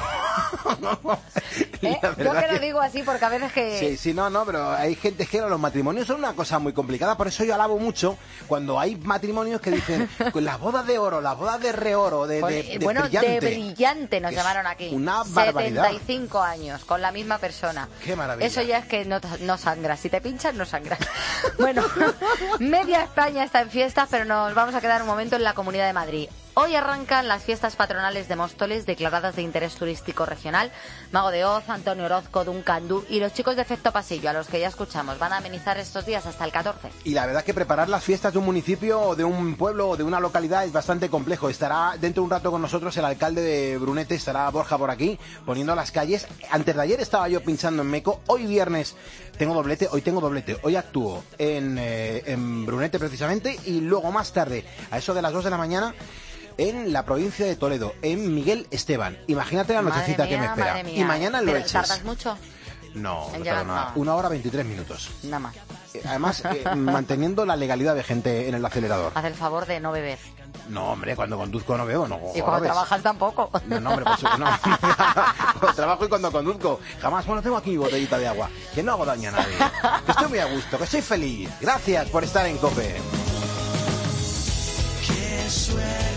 [SPEAKER 4] ¿Eh? Yo que lo digo así porque a veces que...
[SPEAKER 3] Sí, sí, no, no, pero hay gente es que los matrimonios son una cosa muy complicada, por eso yo alabo mucho cuando hay matrimonios que dicen las bodas de oro, las bodas de reoro, de, de, de
[SPEAKER 4] bueno,
[SPEAKER 3] brillante.
[SPEAKER 4] de brillante nos llamaron aquí.
[SPEAKER 3] Una barbaridad.
[SPEAKER 4] setenta y cinco años con la misma persona.
[SPEAKER 3] Qué maravilla.
[SPEAKER 4] Eso ya es que no, no sangras. Si te pinchan, no sangras. Bueno, media España está en fiestas, pero nos vamos a quedar un momento en la Comunidad de Madrid. Hoy arrancan las fiestas patronales de Móstoles, declaradas de interés turístico regional. Mago de Oz, Antonio Orozco, Duncandú y los chicos de Efecto Pasillo, a los que ya escuchamos, van a amenizar estos días hasta el catorce.
[SPEAKER 3] Y la verdad es que preparar las fiestas de un municipio, o de un pueblo, o de una localidad es bastante complejo. Estará dentro de un rato con nosotros el alcalde de Brunete, estará Borja por aquí, poniendo las calles. Antes de ayer estaba yo pinchando en Meco, hoy viernes tengo doblete, hoy tengo doblete, hoy actúo en, eh, en Brunete precisamente, y luego más tarde, a eso de las dos de la mañana, en la provincia de Toledo, en Miguel Esteban. Imagínate la nochecita
[SPEAKER 4] mía,
[SPEAKER 3] que me espera.
[SPEAKER 4] mía.
[SPEAKER 3] Y mañana lo
[SPEAKER 4] ¿Pero
[SPEAKER 3] eches.
[SPEAKER 4] tardas mucho?
[SPEAKER 3] No,
[SPEAKER 4] en
[SPEAKER 3] no
[SPEAKER 4] llegar,
[SPEAKER 3] tardo nada.
[SPEAKER 4] no.
[SPEAKER 3] Una hora veintitrés minutos.
[SPEAKER 4] Nada más.
[SPEAKER 3] Además, eh, manteniendo la legalidad de gente en el acelerador.
[SPEAKER 4] Haz el favor de no beber.
[SPEAKER 3] No, hombre, cuando conduzco no bebo, no.
[SPEAKER 4] Y cuando
[SPEAKER 3] ¿sabes?
[SPEAKER 4] trabajas tampoco.
[SPEAKER 3] No, no, hombre, pues no. Cuando trabajo y cuando conduzco. Jamás. Bueno, tengo aquí mi botellita de agua. Que no hago daño a nadie. Que estoy muy a gusto, que soy feliz. Gracias por estar en COPE.
[SPEAKER 11] Qué suerte.